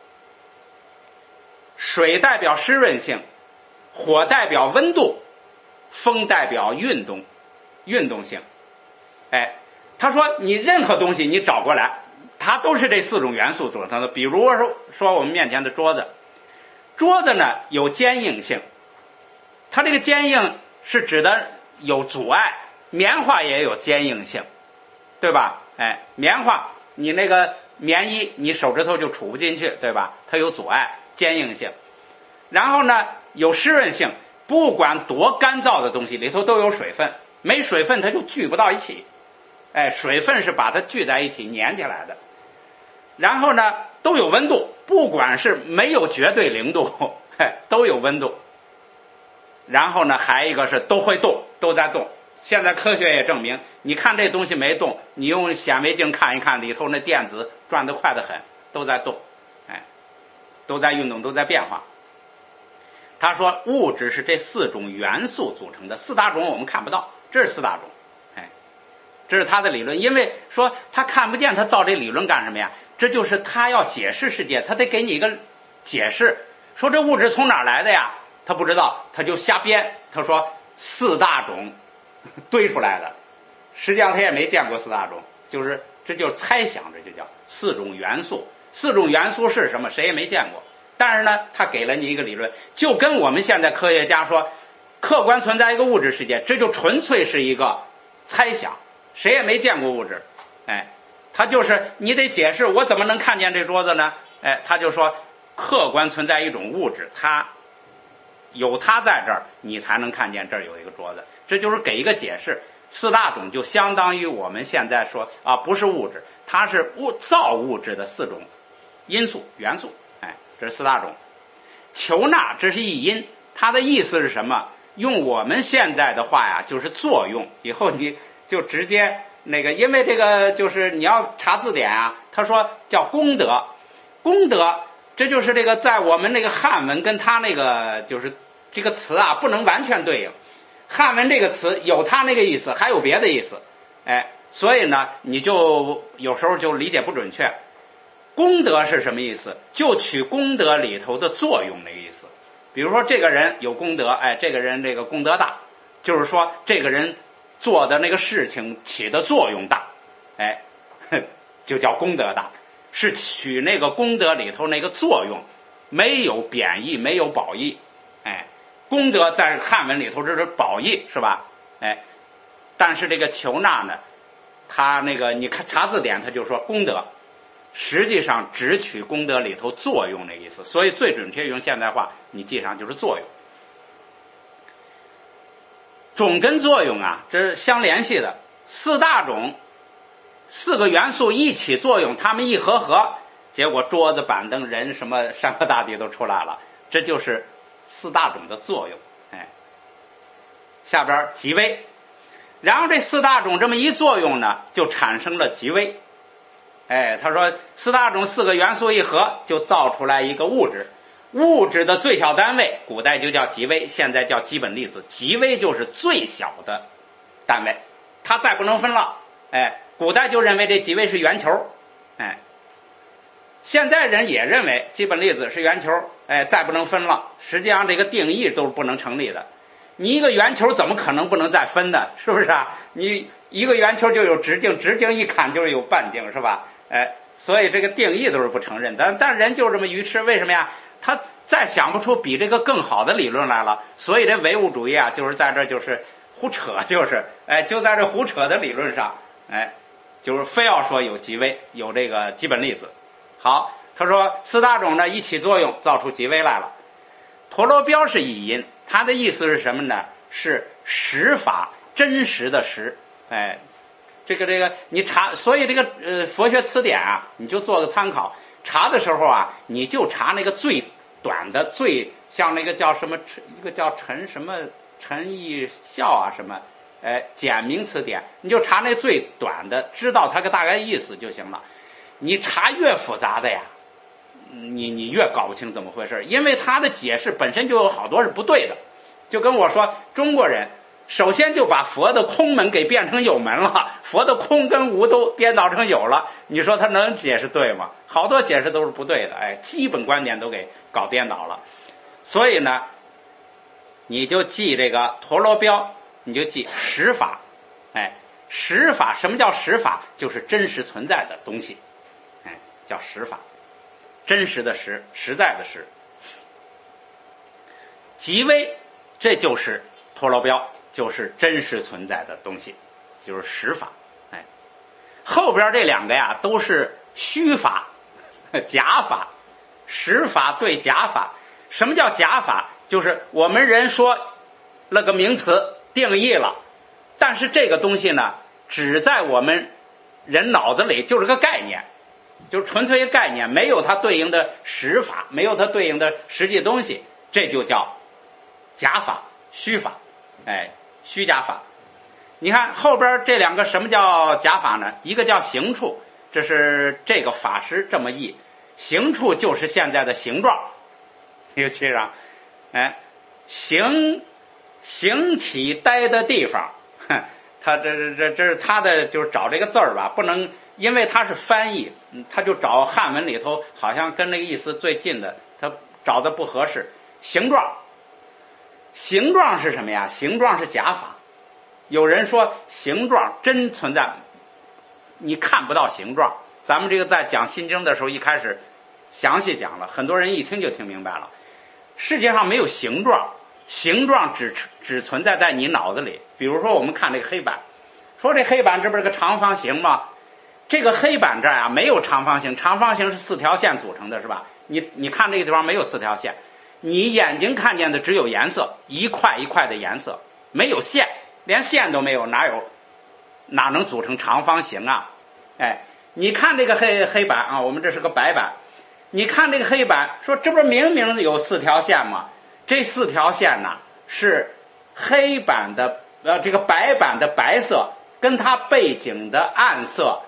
[SPEAKER 1] 水代表湿润性，火代表温度，风代表运动运动性。哎，他说你任何东西你找过来，它都是这四种元素组成的。比如说说我们面前的桌子，桌子呢有坚硬性，它这个坚硬是指的有阻碍，棉花也有坚硬性，对吧？哎，棉花你那个棉衣你手指头就杵不进去，对吧？它有阻碍，坚硬性。然后呢有湿润性，不管多干燥的东西里头都有水分，没水分它就聚不到一起，哎，水分是把它聚在一起粘起来的。然后呢都有温度，不管是没有绝对零度，哎，都有温度。然后呢还一个是都会动，都在动。现在科学也证明，你看这东西没动，你用显微镜看一看，里头那电子转得快得很，都在动，哎，都在运动，都在变化。他说物质是这四种元素组成的，四大种我们看不到，这是四大种，哎，这是他的理论。因为说他看不见，他造这理论干什么呀？这就是他要解释世界，他得给你一个解释。说这物质从哪儿来的呀？他不知道，他就瞎编。他说四大种堆出来的，实际上他也没见过四大种，就是这就是猜想，这就叫四种元素。四种元素是什么？谁也没见过。但是呢他给了你一个理论，就跟我们现在科学家说客观存在一个物质世界，这就纯粹是一个猜想，谁也没见过物质，哎，他就是你得解释我怎么能看见这桌子呢？哎，他就说客观存在一种物质，它有它在这儿，你才能看见这儿有一个桌子，这就是给一个解释。四大种就相当于我们现在说啊，不是物质，它是物造物质的四种因素元素，哎，这是四大种。求纳这是一因，它的意思是什么？用我们现在的话呀，就是作用。以后你就直接那个，因为这个就是你要查字典啊，他说叫功德，功德这就是这个在我们那个汉文跟他那个就是这个词啊不能完全对应。汉文这个词有它那个意思，还有别的意思，哎，所以呢你就有时候就理解不准确。功德是什么意思？就取功德里头的作用那个意思。比如说这个人有功德，哎，这个人这个功德大，就是说这个人做的那个事情起的作用大，哎，就叫功德大，是取那个功德里头那个作用，没有贬义，没有褒义，哎，功德在汉文里头这是褒义，是吧？哎，但是这个求纳呢，他那个你看查字典，他就说功德。实际上只取功德里头作用的意思，所以最准确用现代话你记上就是作用。种跟作用啊这是相联系的，四大种四个元素一起作用，它们一合合，结果桌子板凳人什么山河大地都出来了，这就是四大种的作用。哎，下边极微，然后这四大种这么一作用呢，就产生了极微。哎，他说四大种四个元素一合就造出来一个物质，物质的最小单位古代就叫极微，现在叫基本粒子。极微就是最小的单位，它再不能分了。哎，古代就认为这极微是圆球，哎， 现在人也认为基本粒子是圆球，哎，再不能分了。实际上这个定义都是不能成立的。你一个圆球怎么可能不能再分呢？是不是啊？你一个圆球就有直径，直径一看就是有半径，是吧？哎，所以这个定义都是不承认。但但人就这么愚痴，为什么呀？他再想不出比这个更好的理论来了。所以这唯物主义啊，就是在这就是胡扯，就是哎，就在这胡扯的理论上，哎，就是非要说有极微，有这个基本粒子。好，他说四大种呢一起作用造出极微来了。陀螺标是乙音，它的意思是什么呢？是实法，真实的实。哎，这个这个你查，所以这个呃佛学词典啊，你就做个参考。查的时候啊，你就查那个最短的，最像那个叫什么，一个叫陈什么陈义孝啊什么，哎，简明词典，你就查那最短的，知道它个大概意思就行了。你查越复杂的呀，你你越搞不清怎么回事，因为他的解释本身就有好多是不对的。就跟我说，中国人首先就把佛的空门给变成有门了，佛的空跟无都颠倒成有了，你说他能解释对吗？好多解释都是不对的，哎，基本观点都给搞颠倒了。所以呢，你就记这个陀螺标，你就记实法。哎，实法，什么叫实法？就是真实存在的东西，哎，叫实法。真实的实，实在的实。极微，这就是陀螺标，就是真实存在的东西，就是实法。哎，后边这两个呀都是虚法、假法。实法对假法。什么叫假法？就是我们人说了个名词定义了，但是这个东西呢，只在我们人脑子里就是个概念，就是纯粹一个概念，没有它对应的实法，没有它对应的实际东西，这就叫假法、虚法。哎，虚假法。你看后边这两个，什么叫假法呢？一个叫形处，这是这个法师这么译，形处就是现在的形状。尤其上，哎，形形体待的地方，他这这这这是他的，就是找这个字儿吧，不能因为他是翻译，他就找汉文里头好像跟那个意思最近的，他找的不合适。形状，形状是什么呀？形状是假法。有人说形状真存在，你看不到形状。咱们这个在讲心经的时候一开始详细讲了，很多人一听就听明白了。世界上没有形状，形状只只存在在你脑子里。比如说我们看这个黑板，说这黑板这不是个长方形吗？这个黑板这儿啊没有长方形，长方形是四条线组成的，是吧？你你看这个地方没有四条线，你眼睛看见的只有颜色，一块一块的颜色，没有线，连线都没有，哪有哪能组成长方形啊？哎，你看这个黑黑板啊，我们这是个白板，你看这个黑板，说这不是明明有四条线吗？这四条线呢是黑板的呃这个白板的白色跟它背景的暗色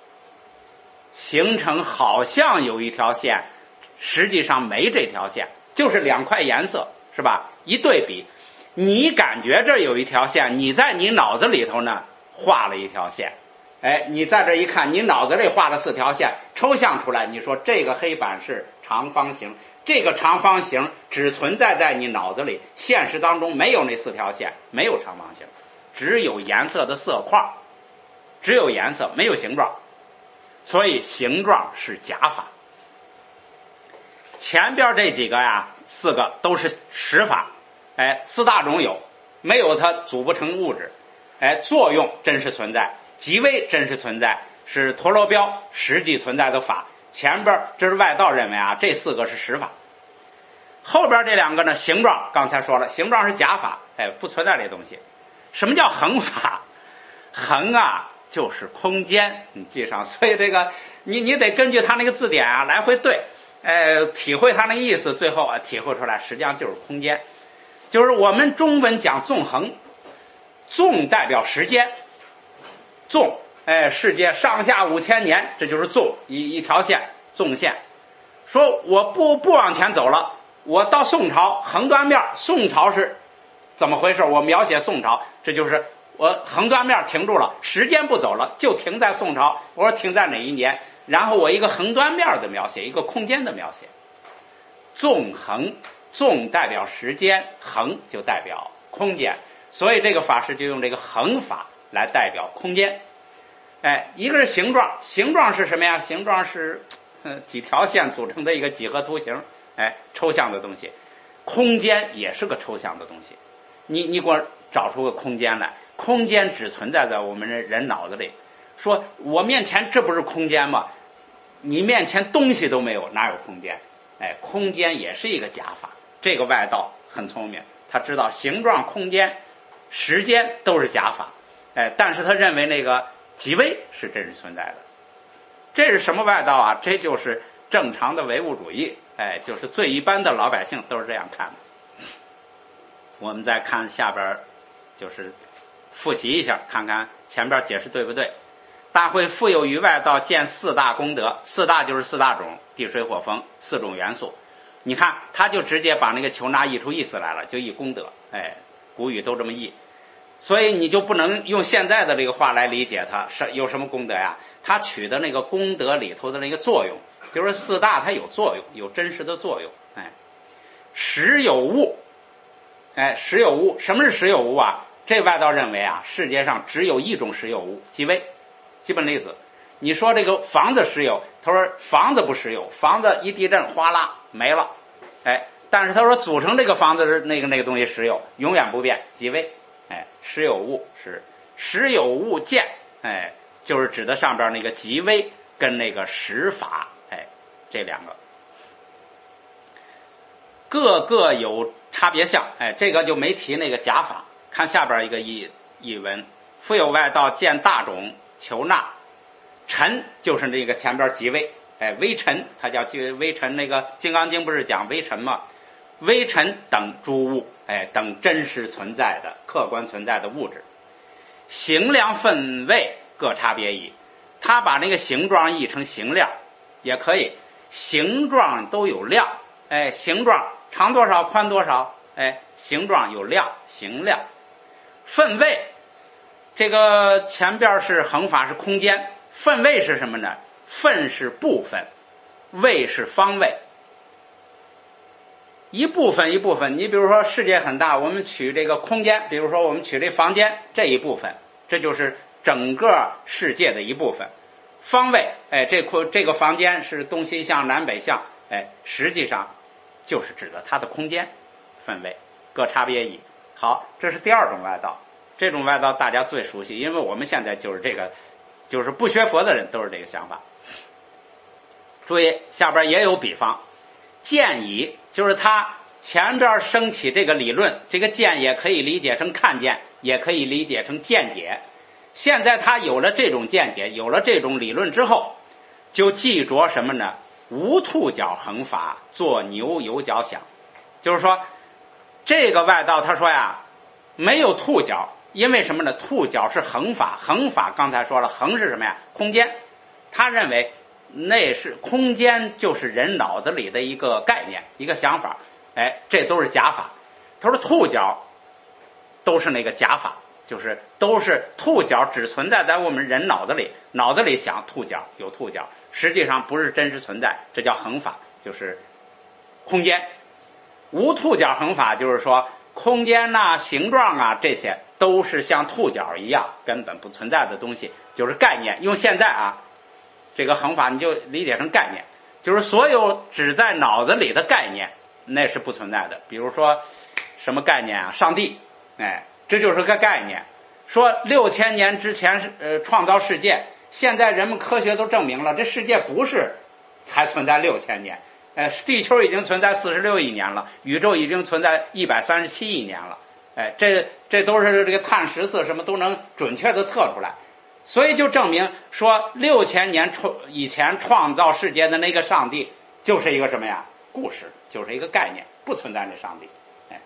[SPEAKER 1] 形成，好像有一条线，实际上没这条线，就是两块颜色，是吧？一对比，你感觉这有一条线，你在你脑子里头呢画了一条线。哎，你在这一看，你脑子里画了四条线，抽象出来，你说这个黑板是长方形，这个长方形只存在在你脑子里，现实当中没有那四条线，没有长方形，只有颜色的色块，只有颜色，没有形状，所以形状是假法。前边这几个呀，四个都是实法。哎，四大种有，没有它组不成物质。哎，作用真实存在，极微真实存在，是陀螺标实际存在的法。前边这是外道认为啊，这四个是实法。后边这两个呢，形状刚才说了，形状是假法，哎，不存在这东西。什么叫恒法？恒啊就是空间，你记上。所以这个你你得根据他那个字典啊来回对，哎，体会他那意思，最后啊体会出来，实际上就是空间。就是我们中文讲纵横，纵代表时间，纵，哎，世界上下五千年，这就是纵，一一条线，纵线。说我不不往前走了，我到宋朝横断面，宋朝是怎么回事？我描写宋朝，这就是我横断面停住了，时间不走了，就停在宋朝。我说停在哪一年？ 然后我一个横断面的描写，一个空间的描写。纵横，纵代表时间，横就代表空间，所以这个法师就用这个横法来代表空间。哎，一个是形状，形状是什么呀？形状是呃几条线组成的一个几何图形，哎，抽象的东西。空间也是个抽象的东西，你你给我找出个空间来，空间只存在在我们人人脑子里。说我面前这不是空间吗？你面前东西都没有，哪有空间？哎，空间也是一个假法。这个外道很聪明，他知道形状、空间、时间都是假法，哎，但是他认为那个极微是真实存在的。这是什么外道啊？这就是正常的唯物主义，哎，就是最一般的老百姓都是这样看的。我们再看下边，就是复习一下，看看前边解释对不对。大会复有于外道见四大功德，四大就是四大种，地水火风四种元素。你看他就直接把那个求那译出意思来了，就译功德，哎，古语都这么译。所以你就不能用现在的这个话来理解它是有什么功德呀？他取的那个功德里头的那个作用，就是四大它有作用，有真实的作用。哎，实有物，哎，实有物，什么是实有物啊？这外道认为啊，世界上只有一种实有物，即为基本粒子。你说这个房子实有，他说房子不实有，房子一地震哗啦没了，哎，但是他说组成这个房子的那个那个东西实有，永远不变，即为。哎，实有物是实有物见，哎，就是指的上边那个即微跟那个实法，哎，这两个各个有差别相，哎，这个就没提那个假法。看下边一个译译文，复有外道见大种求那，尘就是那个前边即微，哎，微尘，它叫微尘。那个《金刚经》不是讲微尘吗？微尘等诸物，哎，等真实存在的、客观存在的物质，形量分位各差别矣。他把那个形状译成形量，也可以，形状都有量，哎，形状长多少、宽多少，哎，形状有量，形量。分位，这个前边是横法是空间，分位是什么呢？分是部分，位是方位。一部分一部分，你比如说世界很大，我们取这个空间，比如说我们取这房间这一部分，这就是整个世界的一部分。方位，哎，这这个房间是东西向南北向，哎，实际上就是指的它的空间分位，各差别矣。好，这是第二种外道，这种外道大家最熟悉，因为我们现在就是这个，就是不学佛的人都是这个想法。注意下边也有比方，见已就是他前边升起这个理论，这个见也可以理解成看见，也可以理解成见解。现在他有了这种见解，有了这种理论之后，就记着什么呢？无兔角横法，做牛有角想。就是说这个外道他说呀，没有兔角，因为什么呢？兔角是横法，横法刚才说了，横是什么呀？空间。他认为那是空间，就是人脑子里的一个概念，一个想法，哎，这都是假法。他说兔角都是那个假法，就是都是兔角只存在在我们人脑子里，脑子里想兔角有兔角，实际上不是真实存在，这叫横法，就是空间。无兔角横法就是说空间呐、形状啊，这些都是像兔角一样根本不存在的东西，就是概念。用现在啊这个横法你就理解成概念，就是所有只在脑子里的概念那是不存在的。比如说什么概念啊？上帝，哎，这就是个概念。说六千年之前呃创造世界，现在人们科学都证明了这世界不是才存在六千年，呃地球已经存在四十六亿年了，宇宙已经存在一百三十七亿年了，哎，这这都是这个碳十四什么都能准确的测出来。所以就证明说六千年以前创造世界的那个上帝就是一个什么呀？故事，就是一个概念，不存在那上帝。哎，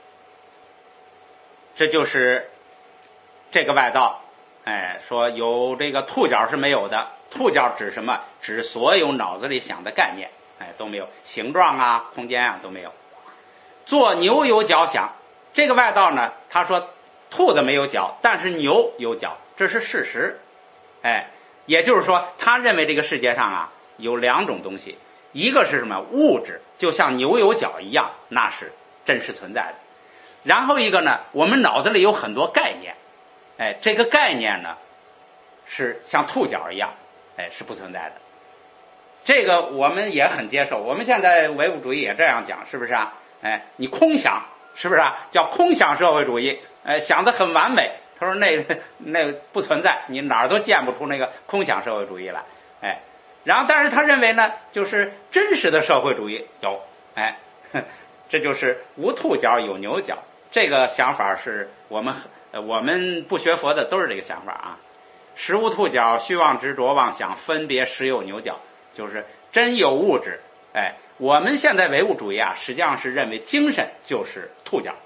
[SPEAKER 1] 这就是这个外道，哎，说有这个兔角是没有的。兔角指什么？指所有脑子里想的概念，哎，都没有，形状啊、空间啊都没有。做牛有角想，这个外道呢，他说兔子没有角，但是牛有角，这是事实。哎， 也就是说，他认为这个世界上啊有两种东西，一个是什么？物质，就像牛有角一样，那是真实存在的。然后一个呢，我们脑子里有很多概念，哎，这个概念呢是像兔角一样，哎，是不存在的。这个我们也很接受，我们现在唯物主义也这样讲，是不是啊？哎，你空想，是不是啊？叫空想社会主义，哎，想得很完美。他说那那不存在，你哪儿都见不出那个空想社会主义来，哎，然后但是他认为呢，就是真实的社会主义有，哎，这就是无兔角有牛角。这个想法是我们我们不学佛的都是这个想法啊。实无兔角，虚妄执着妄想，分别实有牛角，就是真有物质。哎，我们现在唯物主义啊，实际上是认为精神就是兔角。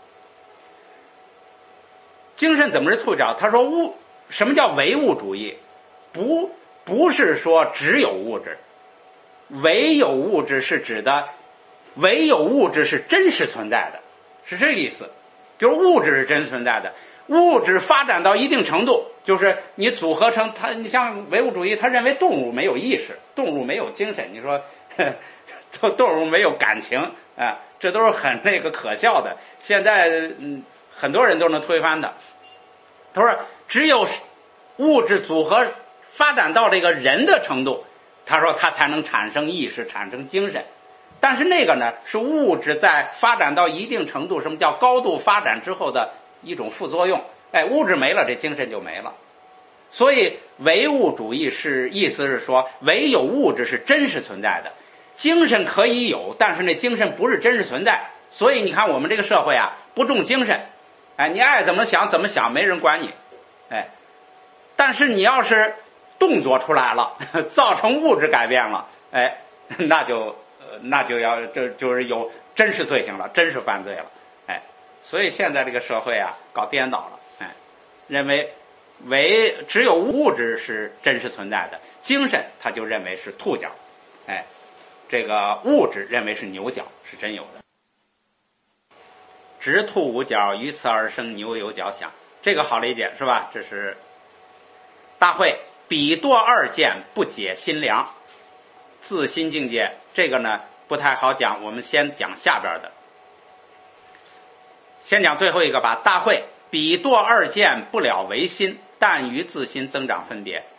[SPEAKER 1] 精神怎么是兔角？他说物，什么叫唯物主义？不不是说只有物质，唯有物质是指的，唯有物质是真实存在的，是这个意思。就是物质是真实存在的，物质发展到一定程度，就是你组合成它，你像唯物主义，他认为动物没有意识，动物没有精神，你说呵动物没有感情啊，这都是很那个可笑的。现在嗯，很多人都能推翻的。他说只有物质组合发展到这个人的程度，他说它才能产生意识，产生精神。但是那个呢，是物质在发展到一定程度，什么叫高度发展之后的一种副作用。哎，物质没了，这精神就没了。所以唯物主义是意思是说，唯有物质是真实存在的，精神可以有，但是那精神不是真实存在。所以你看我们这个社会啊，不重精神，哎，你爱怎么想怎么想，没人管你，哎，但是你要是动作出来了，造成物质改变了，哎，那就那就要这就是有真实罪行了，真实犯罪了，哎，所以现在这个社会啊，搞颠倒了，哎，认为唯只有物质是真实存在的，精神他就认为是兔角，哎，这个物质认为是牛角，是真有的。直兔无角，于此而生牛有角想，这个好理解是吧？这是大会比堕二见，不解心凉，自心境界。这个呢不太好讲，我们先讲下边的，先讲最后一个吧。大会比堕二见，不了唯心，但于自心增长分别。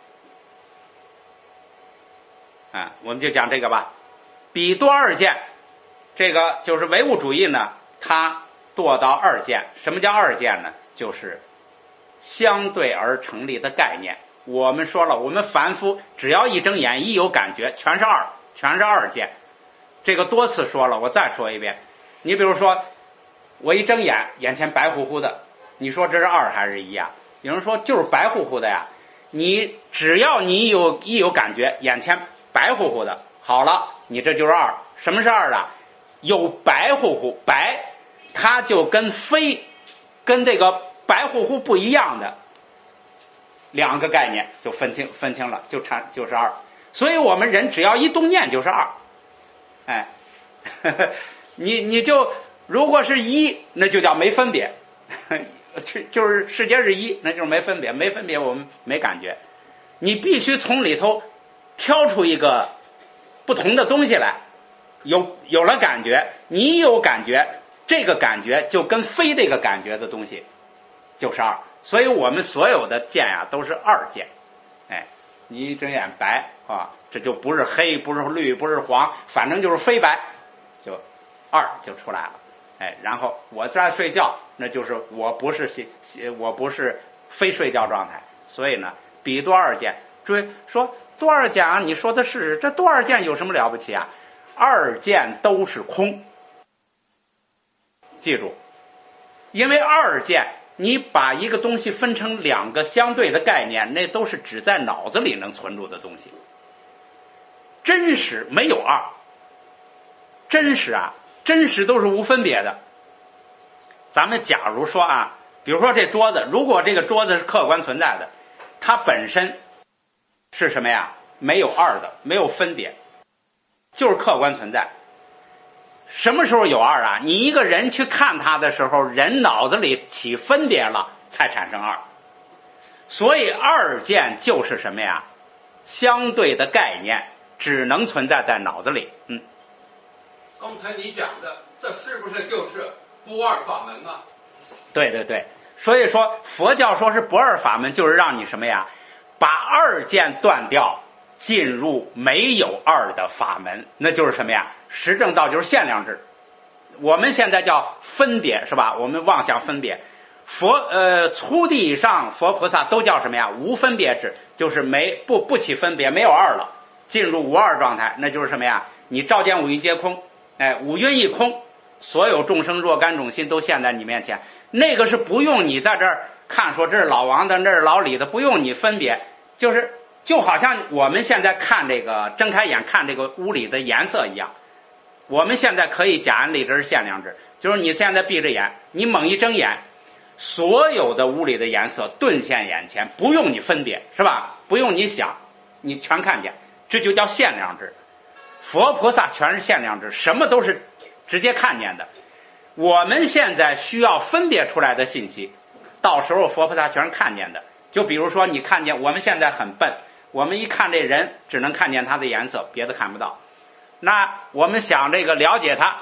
[SPEAKER 1] 啊，我们就讲这个吧。比堕二见，这个就是唯物主义呢，它堕到二见。什么叫二见呢？就是相对而成立的概念。我们说了，我们凡夫只要一睁眼一有感觉，全是二，全是二见。这个多次说了，我再说一遍。你比如说，我一睁眼，眼前白乎乎的，你说这是二还是一啊？有人说就是白乎乎的呀。你只要你有一有感觉，眼前白乎乎的，好了，你这就是二。什么是二啊？有白乎乎，白它就跟非跟这个白乎乎不一样的两个概念就分清分清了，就产就是二。所以我们人只要一动念就是二，哎，呵呵你你就如果是一，那就叫没分别，就是世界是一，那就是没分别，没分别我们没感觉。你必须从里头挑出一个不同的东西来，有有了感觉，你有感觉，这个感觉就跟非这个感觉的东西就是二。所以我们所有的见啊都是二见，哎，你一睁眼白啊，这就不是黑，不是绿，不是黄，反正就是非白，就二就出来了，哎，然后我在睡觉，那就是我不是我不是非睡觉状态，所以呢，比多二见，追说多二见啊，你说的是这多二见有什么了不起啊？二见都是空，记住，因为二见。你把一个东西分成两个相对的概念，那都是只在脑子里能存住的东西。真实没有二，真实啊，真实都是无分别的。咱们假如说啊，比如说这桌子，如果这个桌子是客观存在的，它本身是什么呀？没有二的，没有分别，就是客观存在。什么时候有二啊？你一个人去看他的时候，人脑子里起分别了，才产生二。所以二见就是什么呀？ 相对的概念只能存在在脑子里。嗯，
[SPEAKER 2] 刚才你讲的，这是不是就是不二法门啊？
[SPEAKER 1] 对对对，所以说佛教说是不二法门，就是让你什么呀，把二见断掉，进入没有二的法门，那就是什么呀？实证道就是限量制。我们现在叫分别，是吧？我们妄想分别。佛呃初地以上佛菩萨都叫什么呀？无分别智，就是没不不起分别，没有二了，进入无二状态，那就是什么呀？你照见五蕴皆空，哎，五蕴一空，所有众生若干种心都现在你面前，那个是不用你在这儿看说这是老王的，那是老李的，不用你分别，就是就好像我们现在看这个睁开眼看这个屋里的颜色一样。我们现在可以假安立这是限量制，就是你现在闭着眼，你猛一睁眼，所有的屋里的颜色顿现眼前，不用你分别，是吧？不用你想，你全看见，这就叫限量制。佛菩萨全是限量制，什么都是直接看见的。我们现在需要分别出来的信息，到时候佛菩萨全是看见的。就比如说你看见，我们现在很笨，我们一看这人只能看见他的颜色，别的看不到。那我们想这个了解他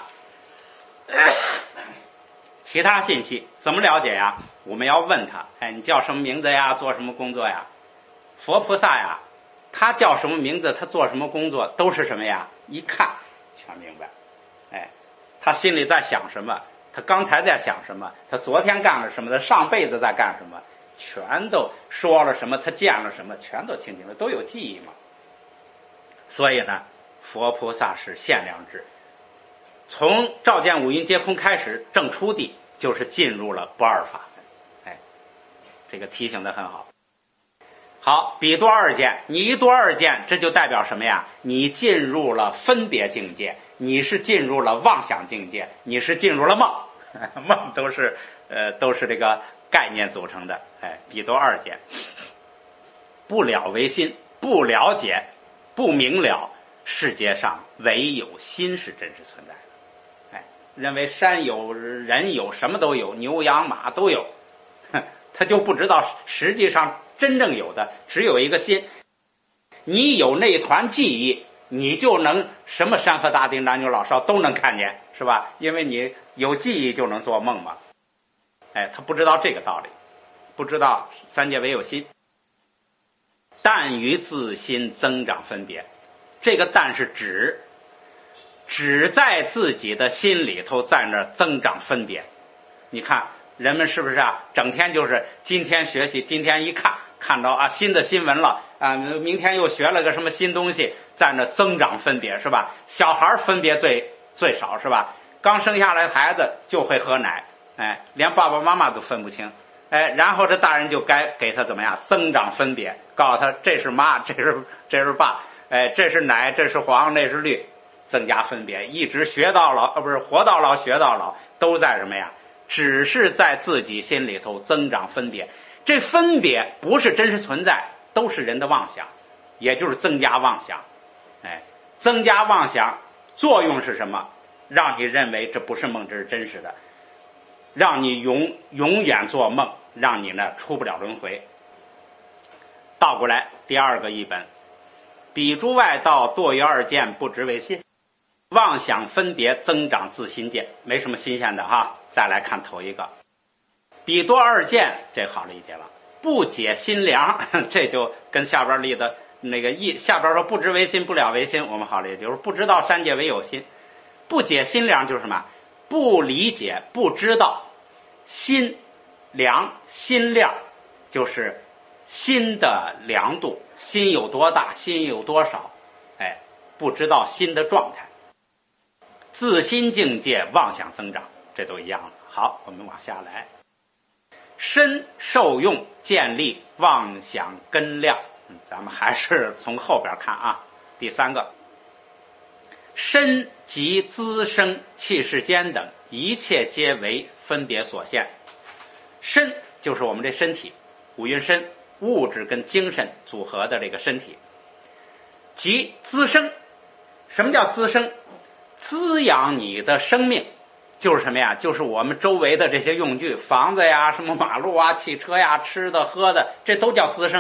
[SPEAKER 1] 其他信息怎么了解呀？我们要问他，哎，你叫什么名字呀？做什么工作呀？佛菩萨呀，他叫什么名字，他做什么工作，都是什么呀？一看全明白。哎，他心里在想什么，他刚才在想什么，他昨天干了什么，他上辈子在干什么，全都说了什么，他见了什么，全都清清楚，都有记忆嘛。所以呢，佛菩萨是限量制，从照见五蕴皆空开始，正初地就是进入了不二法门。哎，这个提醒的很好。好，比多二见，你一多二见，这就代表什么呀？你进入了分别境界，你是进入了妄想境界，你是进入了梦。梦都是呃都是这个概念组成的。哎，比多二见，不了为心，不了解，不明了。世界上唯有心是真实存在的。哎，认为山有人有什么都有，牛羊马都有，他就不知道实际上真正有的只有一个心。你有那团记忆，你就能什么山河大地男女老少都能看见，是吧？因为你有记忆就能做梦嘛。哎，他不知道这个道理，不知道三界唯有心，但于自心增长分别。这个但是只只在自己的心里头在那增长分别。你看人们是不是啊？整天就是今天学习，今天一看看到啊新的新闻了啊，明天又学了个什么新东西，在那增长分别，是吧？小孩分别最最少，是吧？刚生下来孩子就会喝奶，哎，连爸爸妈妈都分不清，哎，然后这大人就该给他怎么样增长分别，告诉他这是妈，这是这是爸。哎，这是奶，这是黄，那是绿，增加分别，一直学到老，呃，不是活到老学到老，都在什么呀？只是在自己心里头增长分别。这分别不是真实存在，都是人的妄想，也就是增加妄想。哎，增加妄想作用是什么？让你认为这不是梦，这是真实的，让你永永远做梦，让你呢出不了轮回。倒过来，第二个译本。彼诸外道堕于二见，不执为心，妄想分别增长自心见，没什么新鲜的哈。再来看头一个，彼多二见，这好理解了。不解心量，这就跟下边立的那个意，下边说不执为心，不了为心，我们好理解，就是不知道三界唯有心。不解心量就是什么？不理解，不知道心量，心量就是心的量度，心有多大，心有多少，哎，不知道心的状态。自心境界妄想增长，这都一样的。好，我们往下来。身受用建立妄想根量，嗯，咱们还是从后边看啊。第三个，身及资生气世间等一切皆为分别所现。身就是我们这身体，五蕴身，物质跟精神组合的这个身体。及滋生，什么叫滋生？滋养你的生命，就是什么呀？就是我们周围的这些用具，房子呀，什么马路啊，汽车呀，吃的喝的，这都叫滋生。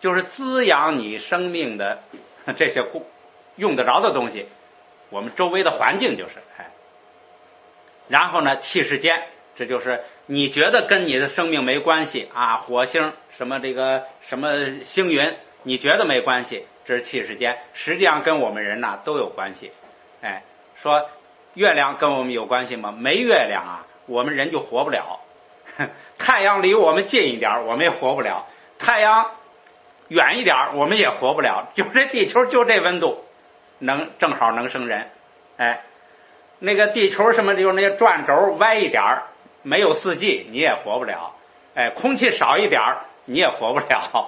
[SPEAKER 1] 就是滋养你生命的这些用得着的东西，我们周围的环境就是哎。然后呢，气世间，这就是你觉得跟你的生命没关系啊，火星什么这个什么星云，你觉得没关系，这是气世间，实际上跟我们人呐、啊、都有关系。哎，说月亮跟我们有关系吗？没月亮啊，我们人就活不了。太阳离我们近一点，我们也活不了；太阳远一点，我们也活不了。就这地球就这温度，能正好能生人。哎，那个地球什么就是那个转轴歪一点，没有四季，你也活不了。哎，空气少一点，你也活不了。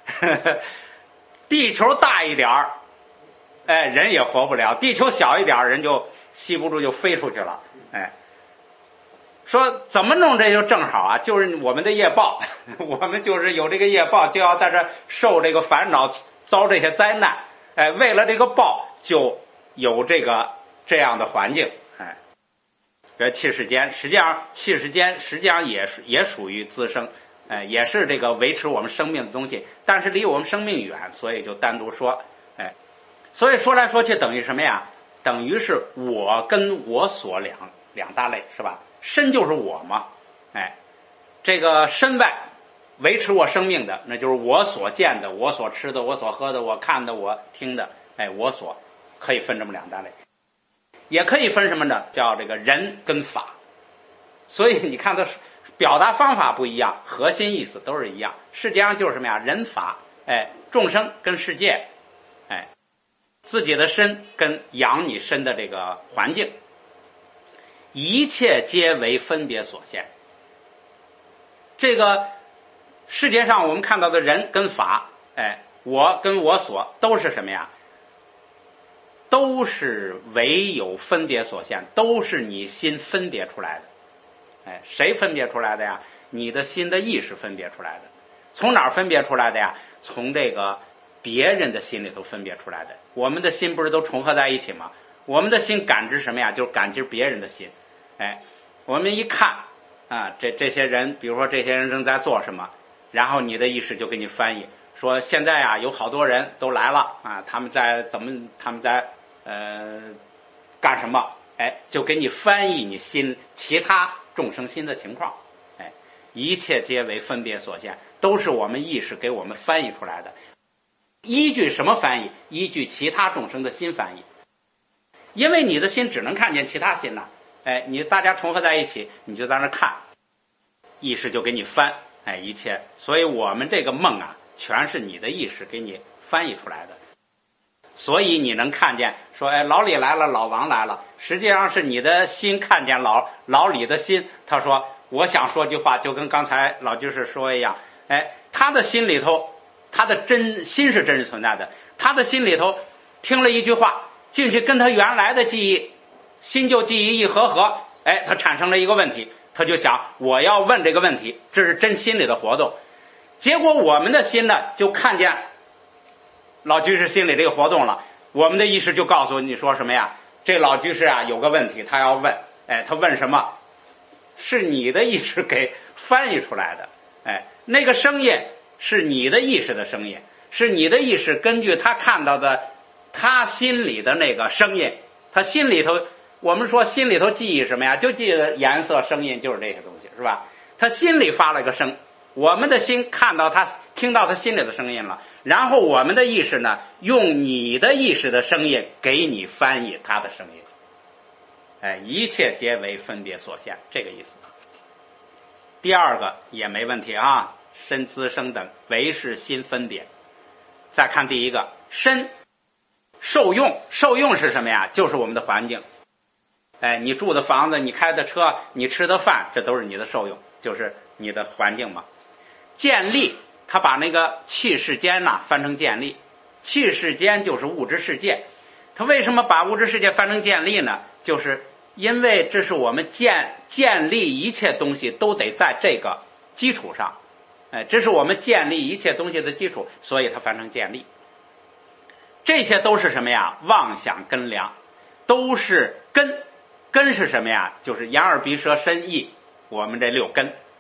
[SPEAKER 1] 地球大一点，哎，人也活不了；地球小一点，人就吸不住就飞出去了。哎。说怎么弄这就正好啊，就是我们的业报，我们就是有这个业报，就要在这受这个烦恼，遭这些灾难。哎，为了这个报，就有这个这样的环境。哎，这气世间，实际上气世间实际上也是也属于滋生，哎，也是这个维持我们生命的东西，但是离我们生命远，所以就单独说。哎，所以说来说去等于什么呀？等于是我跟我所两两大类，是吧？身就是我嘛，哎，这个身外维持我生命的，那就是我所见的、我所吃的、我所喝的、我看的、我听的，哎，我所可以分这么两大类，也可以分什么呢？叫这个人跟法。所以你看它表达方法不一样，核心意思都是一样，实际上就是什么呀？人法，哎，众生跟世界，哎，自己的身跟养你身的这个环境。一切皆为分别所现。这个世界上我们看到的人跟法，哎，我跟我所都是什么呀？都是唯有分别所现，都是你心分别出来的。哎，谁分别出来的呀？你的心的意识分别出来的。从哪儿分别出来的呀？从这个别人的心里头分别出来的。我们的心不是都重合在一起吗？我们的心感知什么呀？就是感知别人的心。哎，我们一看啊，这这些人，比如说这些人正在做什么，然后你的意识就给你翻译说，现在啊有好多人都来了啊，他们在怎么，他们在呃干什么？哎，就给你翻译你心其他众生心的情况。哎，一切皆为分别所现，都是我们意识给我们翻译出来的。依据什么翻译？依据其他众生的心翻译。因为你的心只能看见其他心呐、啊，哎，你大家重合在一起，你就在那看，意识就给你翻，哎，一切，所以我们这个梦啊，全是你的意识给你翻译出来的。所以你能看见说，哎，老李来了，老王来了，实际上是你的心看见老老李的心。他说，我想说句话，就跟刚才老居士说一样，哎，他的心里头，他的真心是真实存在的，他的心里头听了一句话。进去跟他原来的记忆，新旧记忆一合合，哎，他产生了一个问题，他就想我要问这个问题，这是真心里的活动。结果我们的心呢，就看见老居士心里这个活动了，我们的意识就告诉你说什么呀？这老居士啊有个问题，他要问，哎，他问什么？是你的意识给翻译出来的，哎，那个声音是你的意识的声音，是你的意识根据他看到的。他心里的那个声音，他心里头，我们说心里头记忆什么呀？就记得颜色、声音，就是这些东西，是吧？他心里发了个声，我们的心看到他，听到他心里的声音了，然后我们的意识呢，用你的意识的声音给你翻译他的声音。哎，一切皆为分别所现，这个意思。第二个也没问题啊，身滋生等唯是心分别。再看第一个，身。受用，受用是什么呀？就是我们的环境。哎，你住的房子，你开的车，你吃的饭，这都是你的受用，就是你的环境嘛。见力，他把那个气世间呐、啊、翻成见力，气世间就是物质世界。他为什么把物质世界翻成见力呢？就是因为这是我们建建立一切东西都得在这个基础上，哎，这是我们建立一切东西的基础，所以它翻成见力。这些都是什么呀？妄想根梁，都是根。根是什么呀？就是眼耳鼻舌身意，我们这六根。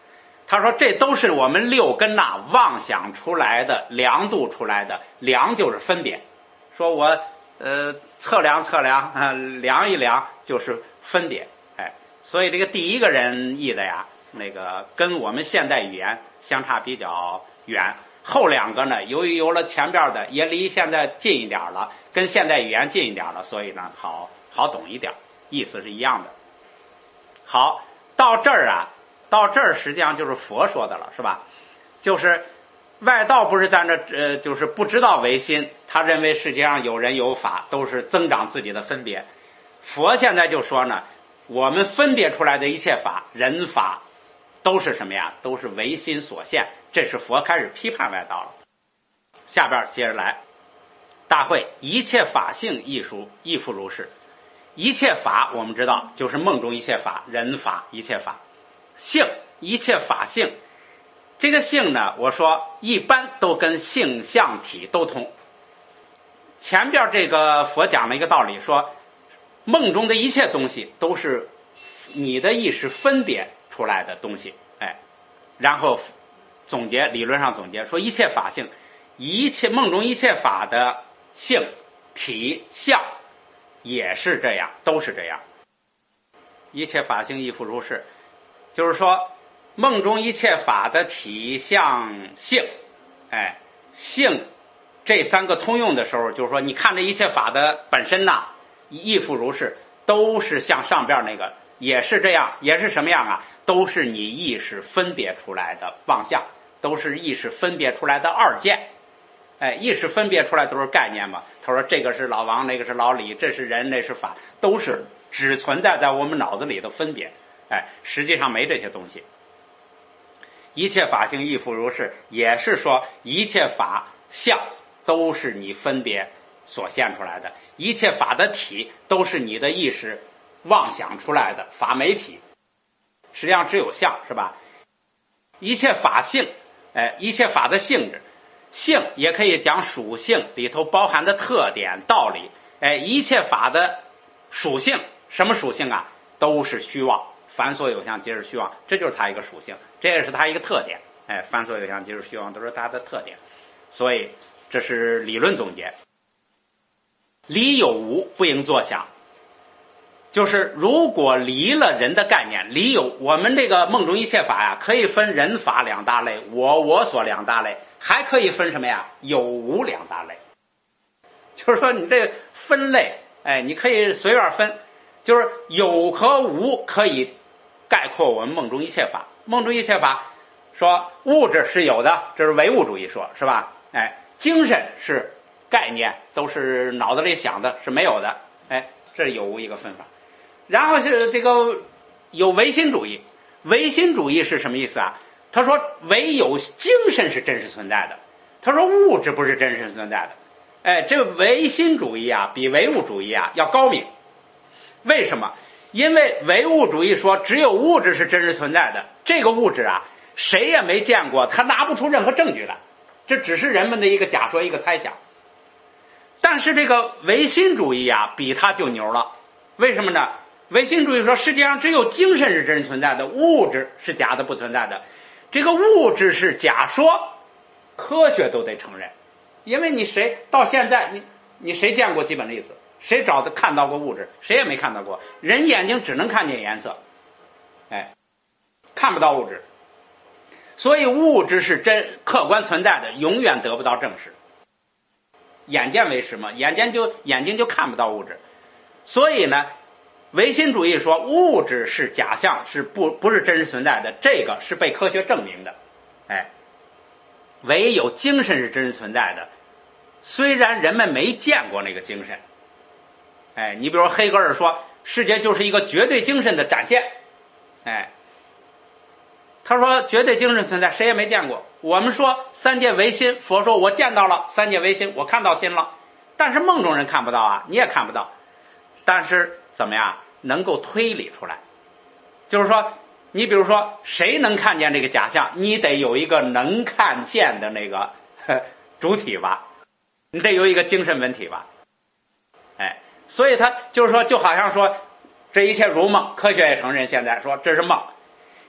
[SPEAKER 1] 他说这都是我们六根呐妄想出来的，量度出来的，量就是分别。说我呃测量测量啊、呃，量一量就是分别。哎，所以这个第一个人译的呀，那个跟我们现代语言相差比较远。后两个呢，由于有了前边的也离现在近一点了，跟现代语言近一点了，所以呢好好懂一点，意思是一样的。好，到这儿啊，到这儿实际上就是佛说的了，是吧？就是外道不是在那呃，就是不知道唯心，他认为世界上有人有法，都是增长自己的分别。佛现在就说呢，我们分别出来的一切法，人法都是什么呀？都是唯心所现。这是佛开始批判外道了。下边接着来，大会一切法性亦属亦复如是。一切法我们知道就是梦中一切法，人法一切法。性一切法性，这个性呢，我说一般都跟性相体都通。前边这个佛讲了一个道理，说梦中的一切东西都是你的意识分别出来的东西，哎，然后总结，理论上总结说一切法性，一切梦中一切法的性体相也是这样，都是这样。一切法性亦复如是，就是说梦中一切法的体相性，哎，性这三个通用的时候，就是说你看这一切法的本身呐，亦复如是，都是像上边那个也是这样，也是什么样啊？都是你意识分别出来的妄象，都是意识分别出来的二见。哎，意识分别出来都是概念嘛。他说这个是老王，那个是老李，这是人，那是法，都是只存在在我们脑子里的分别。哎，实际上没这些东西。一切法性亦复如是，也是说一切法相都是你分别所现出来的，一切法的体都是你的意识妄想出来的法没体，实际上只有相，是吧？一切法性，哎，一切法的性质，性也可以讲属性里头包含的特点道理，哎，一切法的属性，什么属性啊？都是虚妄，凡所有相皆是虚妄，这就是它一个属性，这也是它一个特点，哎，凡所有相皆是虚妄，都是它的特点。所以这是理论总结。离有无不应作想，就是如果离了人的概念，离有，我们这个梦中一切法呀，可以分人法两大类，我我所两大类，还可以分什么呀？有无两大类。就是说你这个分类，哎，你可以随便分，就是有和无可以概括我们梦中一切法。梦中一切法说物质是有的，这是唯物主义说，是吧？哎，精神是概念，都是脑子里想的，是没有的，哎，这是有无一个分法。然后是这个有唯心主义，唯心主义是什么意思啊？他说唯有精神是真实存在的，他说物质不是真实存在的。哎，这个唯心主义啊，比唯物主义啊要高明。为什么？因为唯物主义说只有物质是真实存在的，这个物质啊谁也没见过，他拿不出任何证据来，这只是人们的一个假说，一个猜想。但是这个唯心主义啊比他就牛了。为什么呢？唯心主义说世界上只有精神是真实存在的，物质是假的不存在的。这个物质是假说，科学都得承认。因为你谁到现在你你谁见过基本粒子？谁找的看到过物质？谁也没看到过。人眼睛只能看见颜色，哎，看不到物质。所以物质是真客观存在的，永远得不到证实。眼见为实嘛，眼睛就眼睛就看不到物质。所以呢，唯心主义说物质是假象，是不不是真实存在的，这个是被科学证明的。哎，唯有精神是真实存在的，虽然人们没见过那个精神。哎，你比如黑格尔说世界就是一个绝对精神的展现，哎，他说绝对精神存在谁也没见过。我们说三界唯心，佛说我见到了三界唯心，我看到心了，但是梦中人看不到啊，你也看不到。但是怎么样能够推理出来？就是说你比如说谁能看见这个假象，你得有一个能看见的那个呵主体吧，你得有一个精神本体吧。哎，所以他就是说就好像说这一切如梦，科学也承认现在说这是梦。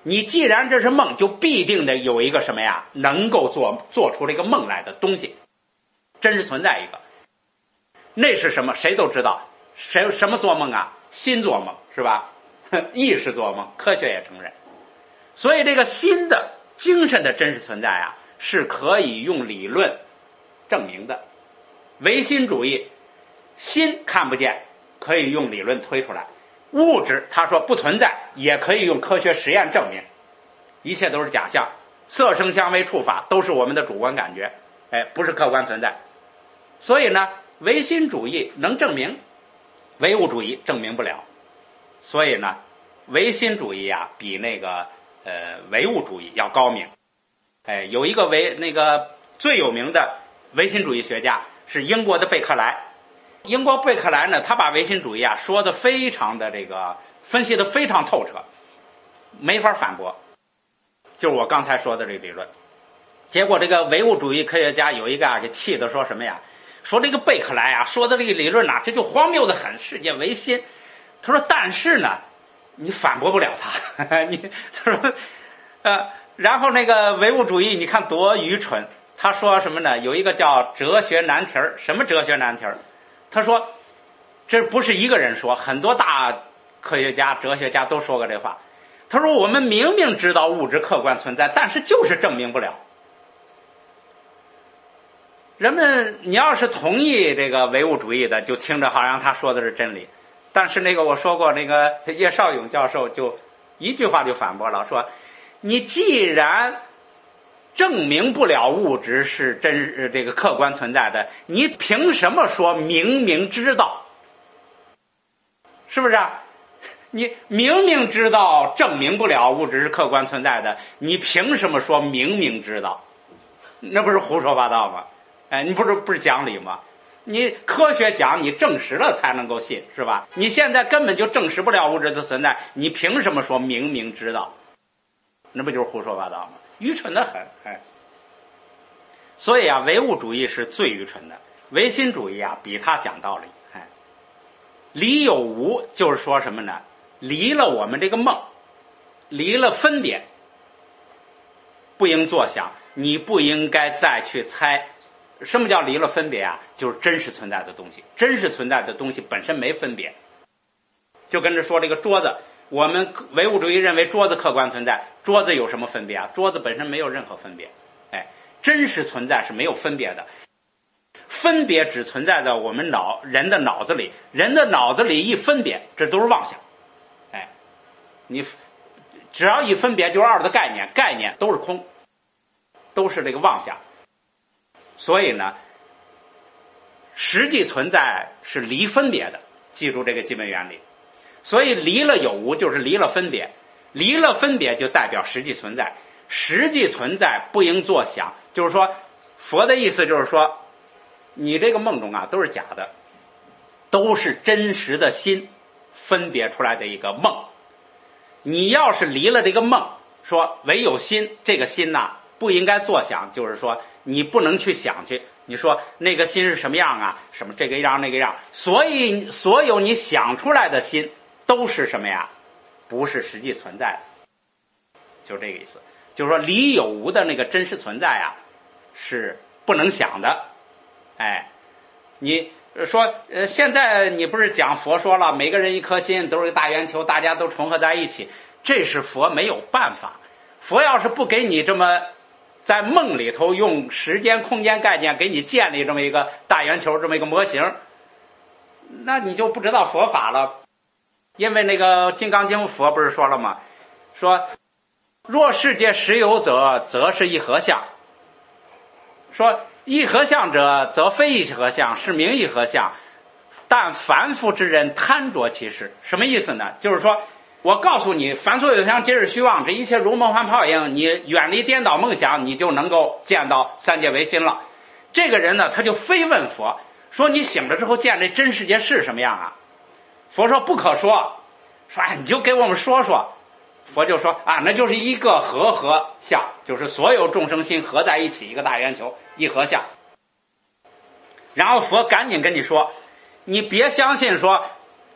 [SPEAKER 1] 你既然这是梦，就必定得有一个什么呀，能够做做出这个梦来的东西，真实存在一个。那是什么？谁都知道。谁什么做梦啊？心做梦是吧？意识做梦，科学也承认。所以这个心的精神的真实存在啊，是可以用理论证明的。唯心主义，心看不见，可以用理论推出来；物质他说不存在，也可以用科学实验证明。一切都是假象，色声香味触法都是我们的主观感觉，哎，不是客观存在。所以呢，唯心主义能证明，唯物主义证明不了。所以呢，唯心主义啊，比那个呃唯物主义要高明。哎，有一个唯那个最有名的唯心主义学家是英国的贝克莱。英国贝克莱呢，他把唯心主义啊说的非常的这个分析的非常透彻，没法反驳。就是我刚才说的这个理论。结果这个唯物主义科学家有一个啊，给气的说什么呀？说这个贝克莱啊说的这个理论啊，这就荒谬的很，世界唯心。他说，但是呢，你反驳不了他。你他说，呃，然后那个唯物主义，你看多愚蠢。他说什么呢？有一个叫哲学难题儿，什么哲学难题儿？他说，这不是一个人说，很多大科学家、哲学家都说过这话。他说，我们明明知道物质客观存在，但是就是证明不了。人们，你要是同意这个唯物主义的，就听着好像他说的是真理。但是那个我说过，那个叶绍勇教授就一句话就反驳了，说你既然证明不了物质是真这个客观存在的，你凭什么说明明知道？是不是啊？你明明知道证明不了物质是客观存在的，你凭什么说明明知道？那不是胡说八道吗？哎，你不是不是讲理吗？你科学讲你证实了才能够信，是吧？你现在根本就证实不了物质的存在，你凭什么说明明知道？那不就是胡说八道吗？愚蠢的很。哎，所以啊，唯物主义是最愚蠢的，唯心主义啊比他讲道理。哎，离有无就是说什么呢？离了我们这个梦，离了分别，不应作想，你不应该再去猜。什么叫离了分别啊？就是真实存在的东西，真实存在的东西本身没分别。就跟着说这个桌子，我们唯物主义认为桌子客观存在，桌子有什么分别啊？桌子本身没有任何分别。哎，真实存在是没有分别的，分别只存在在我们脑人的脑子里，人的脑子里一分别，这都是妄想。哎，你只要一分别就是二的概念，概念都是空，都是这个妄想。所以呢，实际存在是离分别的，记住这个基本原理。所以离了有无就是离了分别，离了分别就代表实际存在，实际存在不应作想。就是说，佛的意思就是说，你这个梦中啊都是假的，都是真实的心分别出来的一个梦。你要是离了这个梦，说唯有心，这个心呐、啊、不应该作想，就是说你不能去想去，你说那个心是什么样啊？什么这个样那个样？所以所有你想出来的心都是什么呀？不是实际存在的，就这个意思。就是说离有无的那个真实存在啊，是不能想的。哎，你说呃，现在你不是讲佛说了，每个人一颗心都是个大圆球，大家都重合在一起，这是佛没有办法。佛要是不给你这么在梦里头用时间空间概念给你建立这么一个大圆球这么一个模型，那你就不知道佛法了。因为那个金刚经佛不是说了吗？说若世界实有者，则是一合相。说一合相者，则非一合相，是名一合相。但凡夫之人贪着其事。什么意思呢？就是说我告诉你，凡所有相，皆是虚妄，这一切如梦幻泡影，你远离颠倒梦想，你就能够见到三界唯心了。这个人呢，他就非问佛，说你醒了之后见这真世界是什么样啊？佛说不可说，说哎，你就给我们说说。佛就说啊，那就是一个合合相，就是所有众生心合在一起，一个大圆球，一合相。然后佛赶紧跟你说，你别相信说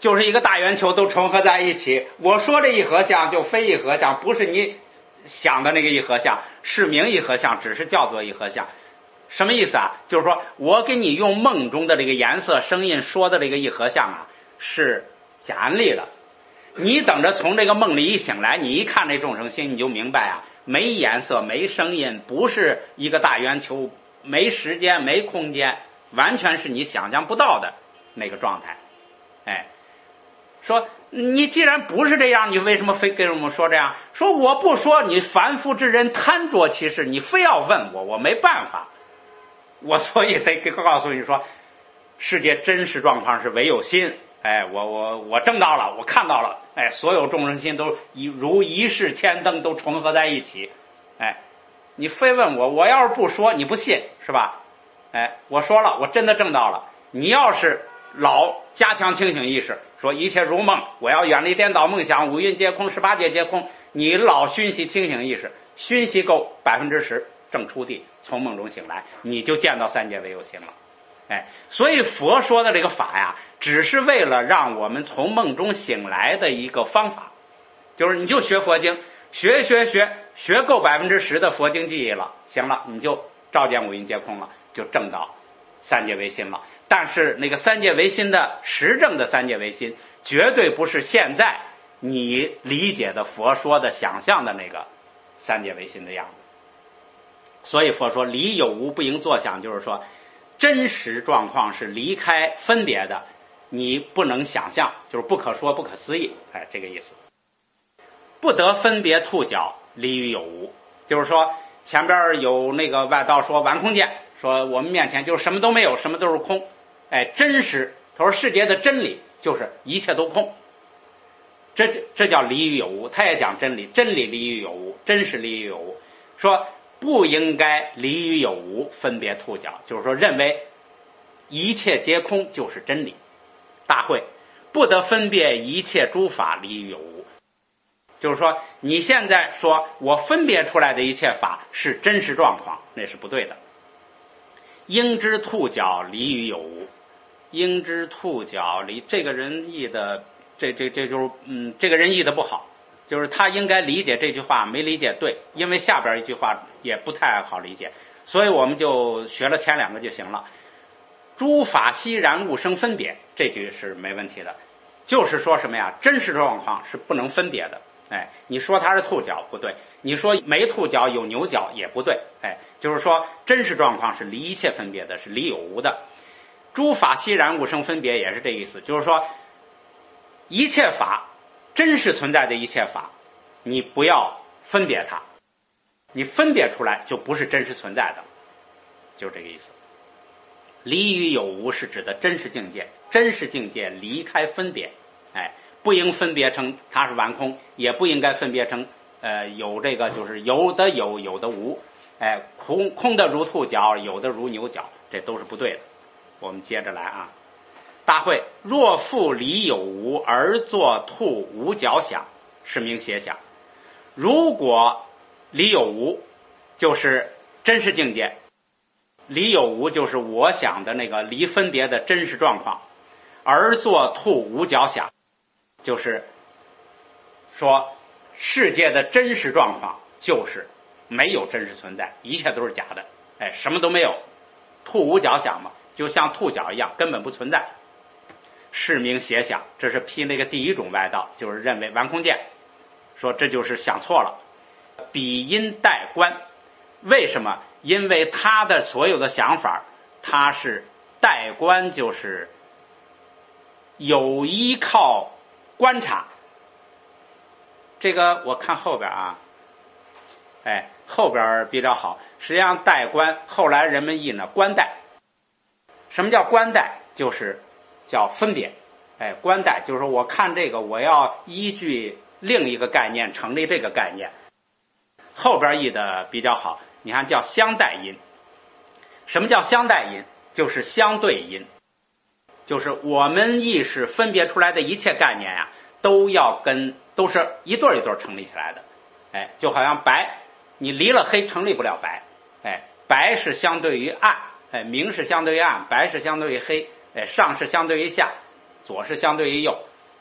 [SPEAKER 1] 就是一个大圆球都重合在一起。我说这一合相就非一合相，不是你想的那个一合相，是名一合相，只是叫做一合相。什么意思啊？就是说我给你用梦中的这个颜色声音说的这个一合相啊，是假安利的。你等着从这个梦里一醒来，你一看这众生心，你就明白啊，没颜色没声音，不是一个大圆球，没时间没空间，完全是你想象不到的那个状态。哎，说你既然不是这样，你为什么非跟我们说这样？说我不说，你凡夫之人贪着其事，你非要问我，我没办法，我所以得告诉你说，世界真实状况是唯有心。哎，我我我证到了，我看到了，哎，所有众生心都一如一世千灯都重合在一起。哎，你非问我，我要是不说，你不信是吧？哎，我说了，我真的证到了。你要是老加强清醒意识，说一切如梦，我要远离颠倒梦想，五蕴皆空，十八界皆空，你老熏习清醒意识，熏习够百分之十，正出地，从梦中醒来，你就见到三界唯有心了。哎，所以佛说的这个法呀，只是为了让我们从梦中醒来的一个方法，就是你就学佛经，学学学学够百分之十的佛经记忆了，行了，你就照见五蕴皆空了，就证到三界唯心了。但是那个三界唯心的实证的三界唯心，绝对不是现在你理解的佛说的想象的那个三界唯心的样子。所以佛说离有无不应作想，就是说真实状况是离开分别的，你不能想象，就是不可说不可思议。哎，这个意思。不得分别兔角，离于有无，就是说前边有那个外道说完空见，说我们面前就什么都没有，什么都是空。哎，真实，他说世界的真理就是一切都空，这这叫离于有无。他也讲真理，真理离于有无，真实离于有无，说不应该离于有无，分别兔角，就是说认为一切皆空就是真理。大会不得分别一切诸法离于有无，就是说你现在说我分别出来的一切法是真实状况，那是不对的。应知兔角离于有无，应知兔角离，这个人译的这这这就是嗯，这个人译的不好，就是他应该理解这句话没理解对，因为下边一句话也不太好理解，所以我们就学了前两个就行了。诸法悉然物生分别，这句是没问题的，就是说什么呀？真实状况是不能分别的。哎，你说它是兔角不对，你说没兔角有牛角也不对。哎，就是说真实状况是离一切分别的，是离有无的。诸法悉然物生分别也是这意思，就是说一切法真实存在的一切法，你不要分别它，你分别出来就不是真实存在的，就这个意思。离于有无是指的真实境界，真实境界离开分别，哎，不应分别成它是完空，也不应该分别成呃有这个就是有的有有的无，哎，空空的如兔角，有的如牛角，这都是不对的。我们接着来啊，大会若复离有无而作兔无角想，是名邪想。如果离有无就是真实境界，离有无就是我想的那个离分别的真实状况，而作兔无角想，就是说世界的真实状况就是没有真实存在，一切都是假的，哎，什么都没有，兔无角想嘛，就像兔角一样根本不存在，是名邪想。这是批那个第一种外道，就是认为完空见，说这就是想错了。彼因代观，为什么？因为他的所有的想法他是代观，就是有依靠观察。这个我看后边啊，哎，后边比较好。实际上代观后来人们译呢观代。什么叫观代？就是叫分别。哎，观代就是说我看这个我要依据另一个概念成立这个概念。后边译的比较好，你看叫相代因。什么叫相代因？就是相对因，就是我们意识分别出来的一切概念呀、啊，都要跟都是一对一对成立起来的。哎，就好像白，你离了黑成立不了白。哎，白是相对于暗，哎，明是相对于暗，白是相对于黑，哎，上是相对于下，左是相对于右，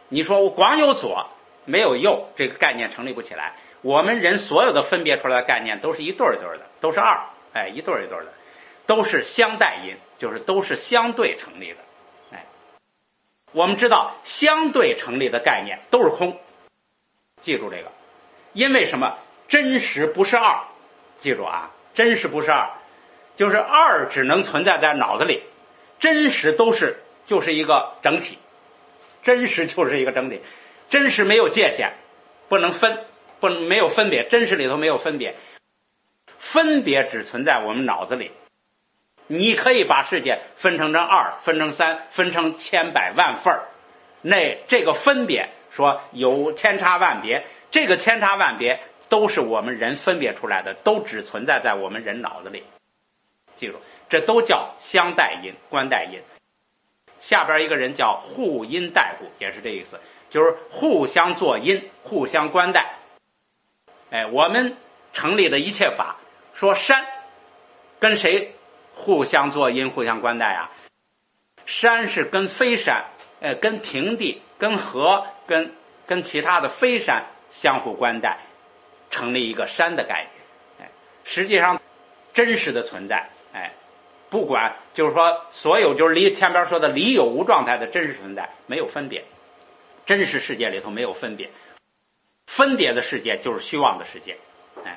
[SPEAKER 1] 你说我光有左没有右，这个概念成立不起来。我们人所有的分别出来的概念都是一对一对的，都是二，哎，一对一对的，都是相待因，就是都是相对成立的。哎，我们知道相对成立的概念都是空，记住这个。因为什么？真实不是二，记住啊，真实不是二，就是二只能存在在脑子里，真实都是就是一个整体，真实就是一个整体，真实没有界限，不能分，不能没有分别，真实里头没有分别，分别只存在我们脑子里。你可以把世界分成成二，分成三，分成千百万份儿，那这个分别说有千差万别，这个千差万别都是我们人分别出来的，都只存在在我们人脑子里。记住，这都叫相待因、关待因。下边一个人叫互因待故，也是这意思，就是互相作因，互相关待。哎，我们成立的一切法，说山跟谁互相作因、互相关待啊？山是跟非山，呃，跟平地、跟河、跟跟其他的非山相互关待，成立一个山的概念。哎，实际上真实的存在，哎，不管就是说所有就是离前边说的离有无状态的真实存在没有分别，真实世界里头没有分别，分别的世界就是虚妄的世界。哎，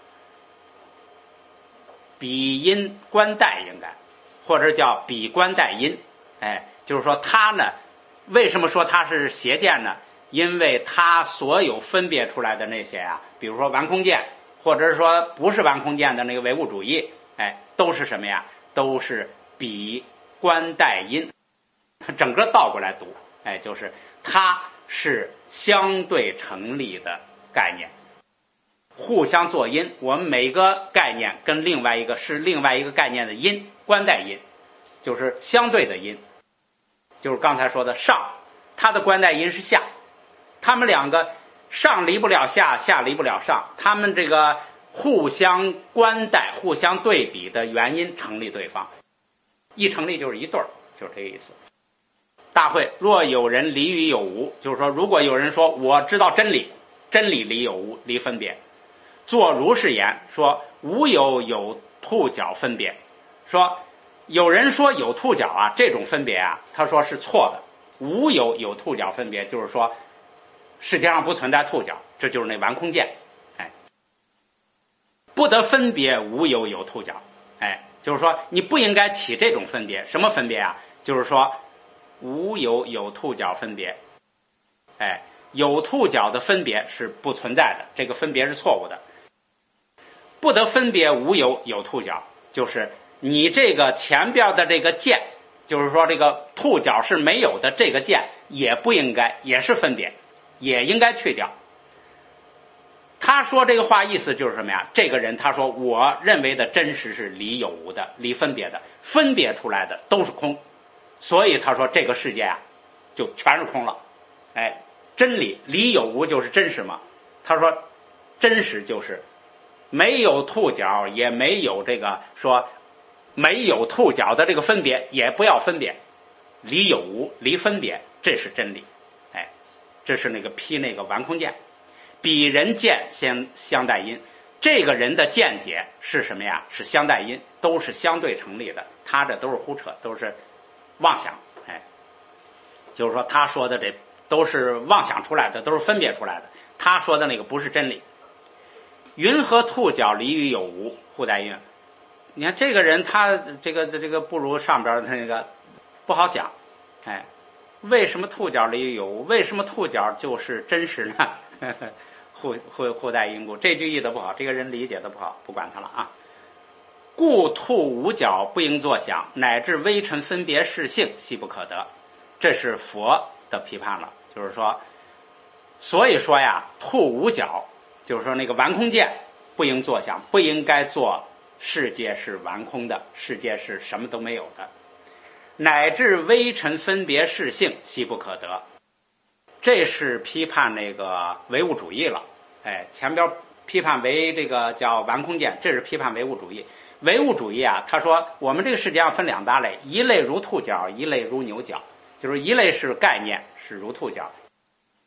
[SPEAKER 1] 比因关待应该，或者叫比关待因。哎，就是说它呢，为什么说它是邪见呢？因为它所有分别出来的那些啊，比如说完空见，或者是说不是完空见的那个唯物主义，哎，都是什么呀？都是比关待因，整个倒过来读，哎，就是它是相对成立的概念，互相作因。我们每个概念跟另外一个是另外一个概念的因，关待因，就是相对的因，就是刚才说的上，它的关待因是下。他们两个上离不了下，下离不了上，他们这个互相关待、互相对比的原因成立对方，一成立就是一对儿，就是这个意思。大会若有人离于有无，就是说如果有人说我知道真理，真理离有无，离分别，作如是言，说无有有兔角分别，说有人说有兔角啊，这种分别啊，他说是错的，无有有兔角分别，就是说世界上不存在兔角，这就是那完空见。哎，不得分别无有有兔角，哎，就是说你不应该起这种分别。什么分别啊？就是说无有有兔角分别，哎，有兔角的分别是不存在的，这个分别是错误的。不得分别无有有兔角，就是你这个前边的这个见，就是说这个兔角是没有的，这个见也不应该，也是分别，也应该去掉。他说这个话意思就是什么呀？这个人他说我认为的真实是离有无的，离分别的，分别出来的都是空，所以他说这个世界啊就全是空了。哎，真理离有无就是真实嘛。他说真实就是没有兔角，也没有这个说没有兔角的这个分别，也不要分别，离有无，离分别，这是真理。哎，这是那个批那个完空见。彼人见相相待因，这个人的见解是什么呀？是相待因，都是相对成立的，他这都是胡扯，都是妄想。哎，就是说他说的这都是妄想出来的，都是分别出来的，他说的那个不是真理。云和兔角离于有无，互待因。你看这个人他这个这个不如上边的那个不好讲。哎，为什么兔角离于有无？为什么兔角就是真实呢？互互互待因故，这句译的不好，这个人理解的不好，不管他了啊。故兔无角不应作想，乃至微尘分别事性悉不可得，这是佛的批判了。就是说，所以说呀，兔无角，就是说那个完空见不应作想，不应该做世界是完空的，世界是什么都没有的，乃至微尘分别事性悉不可得。这是批判那个唯物主义了。哎，前边批判为这个叫完空见，这是批判唯物主义。唯物主义啊，他说我们这个世界上分两大类，一类如兔角，一类如牛角。就是一类是概念，是如兔角，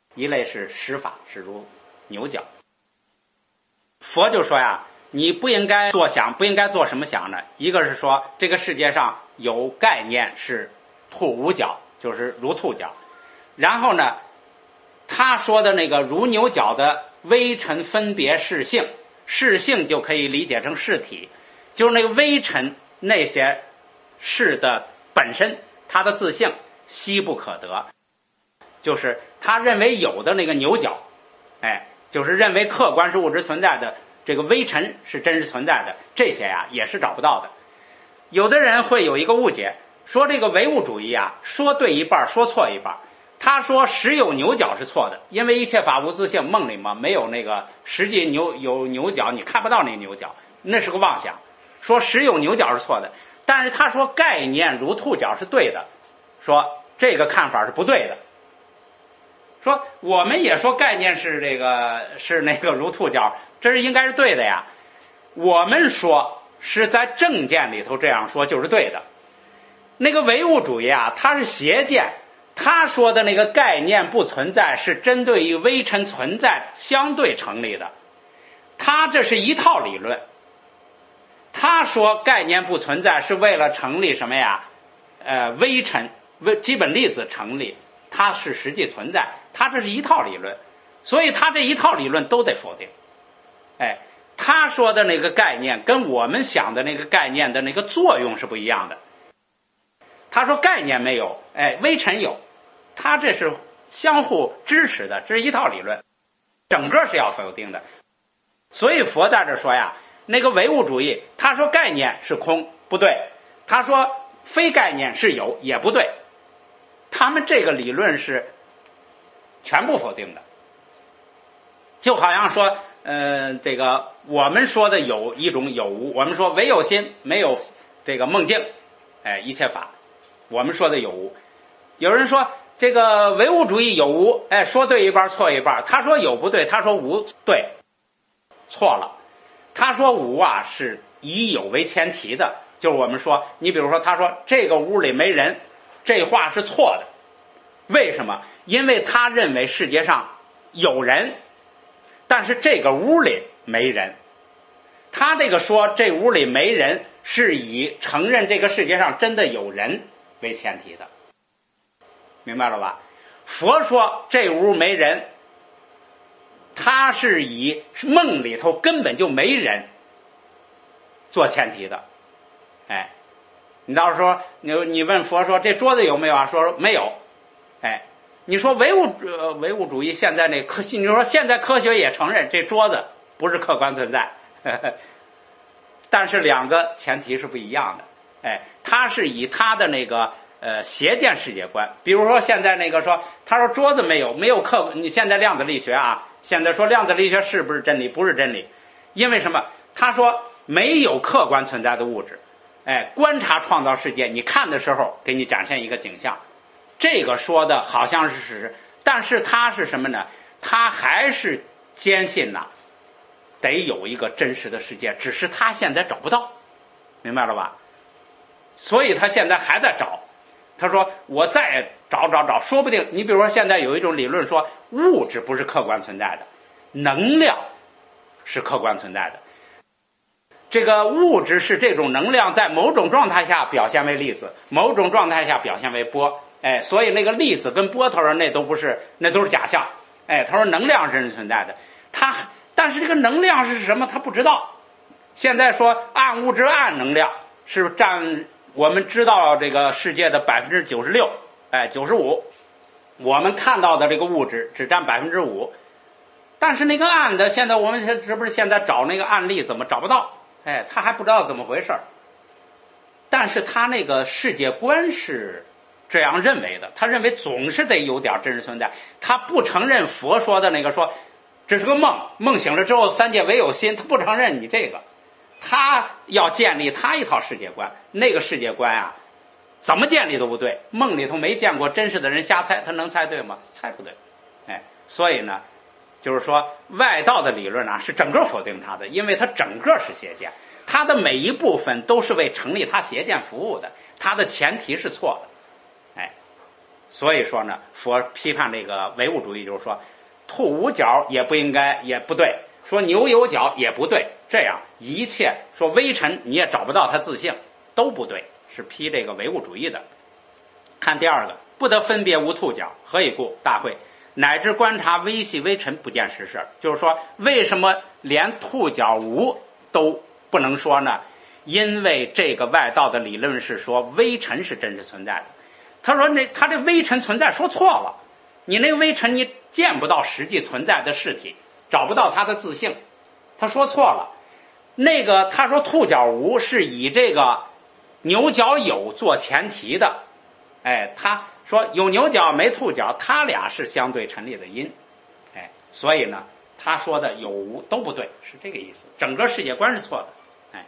[SPEAKER 1] 一类是实法，是如牛角。佛就说呀，你不应该做想，不应该做什么想呢？一个是说这个世界上有概念是兔无角，就是如兔角。然后呢，他说的那个如牛角的微尘分别是性，是性就可以理解成是体，就是那个微尘那些事的本身，它的自性悉不可得，就是他认为有的那个牛角，哎，就是认为客观是物质存在的这个微尘是真实存在的，这些呀也是找不到的。有的人会有一个误解，说这个唯物主义啊，说对一半说错一半。他说实有牛角是错的，因为一切法无自性，梦里嘛没有那个实际牛有牛角，你看不到那牛角，那是个妄想。说实有牛角是错的，但是他说概念如兔角是对的，说这个看法是不对的。说我们也说概念是这个是那个如兔角，这是应该是对的呀。我们说是在正见里头这样说就是对的。那个唯物主义啊，它是邪见。他说的那个概念不存在是针对于微尘存在相对成立的，他这是一套理论。他说概念不存在是为了成立什么呀？呃，微尘微基本粒子成立，它是实际存在，他这是一套理论，所以他这一套理论都得否定。哎，他说的那个概念跟我们想的那个概念的那个作用是不一样的。他说概念没有，哎，微尘有，他这是相互支持的，这是一套理论，整个是要否定的。所以佛在这说呀，那个唯物主义，他说概念是空，不对；他说非概念是有，也不对。他们这个理论是全部否定的，就好像说，呃，这个我们说的有一种有无，我们说唯有心，没有这个梦境，哎，一切法。我们说的有无，有人说这个唯物主义有无，哎，说对一半错一半。他说有不对，他说无对，错了。他说无啊是以有为前提的，就是我们说，你比如说他说这个屋里没人，这话是错的。为什么？因为他认为世界上有人，但是这个屋里没人。他这个说这屋里没人是以承认这个世界上真的有人为前提的，明白了吧？佛说这屋没人，他是以梦里头根本就没人做前提的。哎，你到时候你你问佛说这桌子有没有啊？说没有。哎，你说唯物呃唯物主义现在那科，你说现在科学也承认这桌子不是客观存在，呵呵，但是两个前提是不一样的。哎，他是以他的那个呃邪见世界观，比如说现在那个说，他说桌子没有没有客，你现在量子力学啊，现在说量子力学是不是真理？不是真理，因为什么？他说没有客观存在的物质，哎，观察创造世界，你看的时候给你展现一个景象，这个说的好像是事实，但是他是什么呢？他还是坚信呐、啊，得有一个真实的世界，只是他现在找不到，明白了吧？所以他现在还在找。他说我再找找找，说不定你比如说现在有一种理论说物质不是客观存在的，能量是客观存在的。这个物质是这种能量在某种状态下表现为粒子，某种状态下表现为波，哎，所以那个粒子跟波头上那都不是，那都是假象。哎，他说能量是存在的，他但是这个能量是什么他不知道。现在说暗物质暗能量是占我们知道这个世界的百分之九十六，哎，九十五，我们看到的这个物质只占百分之五，但是那个暗的，现在我们是不是现在找那个暗力怎么找不到？哎，他还不知道怎么回事，但是他那个世界观是这样认为的，他认为总是得有点真实存在，他不承认佛说的那个说这是个梦，梦醒了之后三界唯有心，他不承认你这个。他要建立他一套世界观，那个世界观啊，怎么建立都不对。梦里头没见过真实的人瞎猜，他能猜对吗？猜不对。哎，所以呢，就是说外道的理论啊是整个否定他的，因为他整个是邪见，他的每一部分都是为成立他邪见服务的，他的前提是错的。哎， 所以说呢，佛批判这个唯物主义，就是说兔无角也不应该，也不对，说牛有角也不对，这样一切说微尘你也找不到它自性都不对，是批这个唯物主义的。看第二个，不得分别无兔角，何以故？大会乃至观察微细微尘不见实事，就是说为什么连兔角无都不能说呢？因为这个外道的理论是说微尘是真实存在的。他说那他这微尘存在说错了，你那个微尘你见不到实际存在的实体，找不到它的自性，他说错了。那个他说兔角无是以这个牛角有做前提的，哎，他说有牛角没兔角，他俩是相对成立的因，哎，所以呢他说的有无都不对，是这个意思，整个世界观是错的。哎，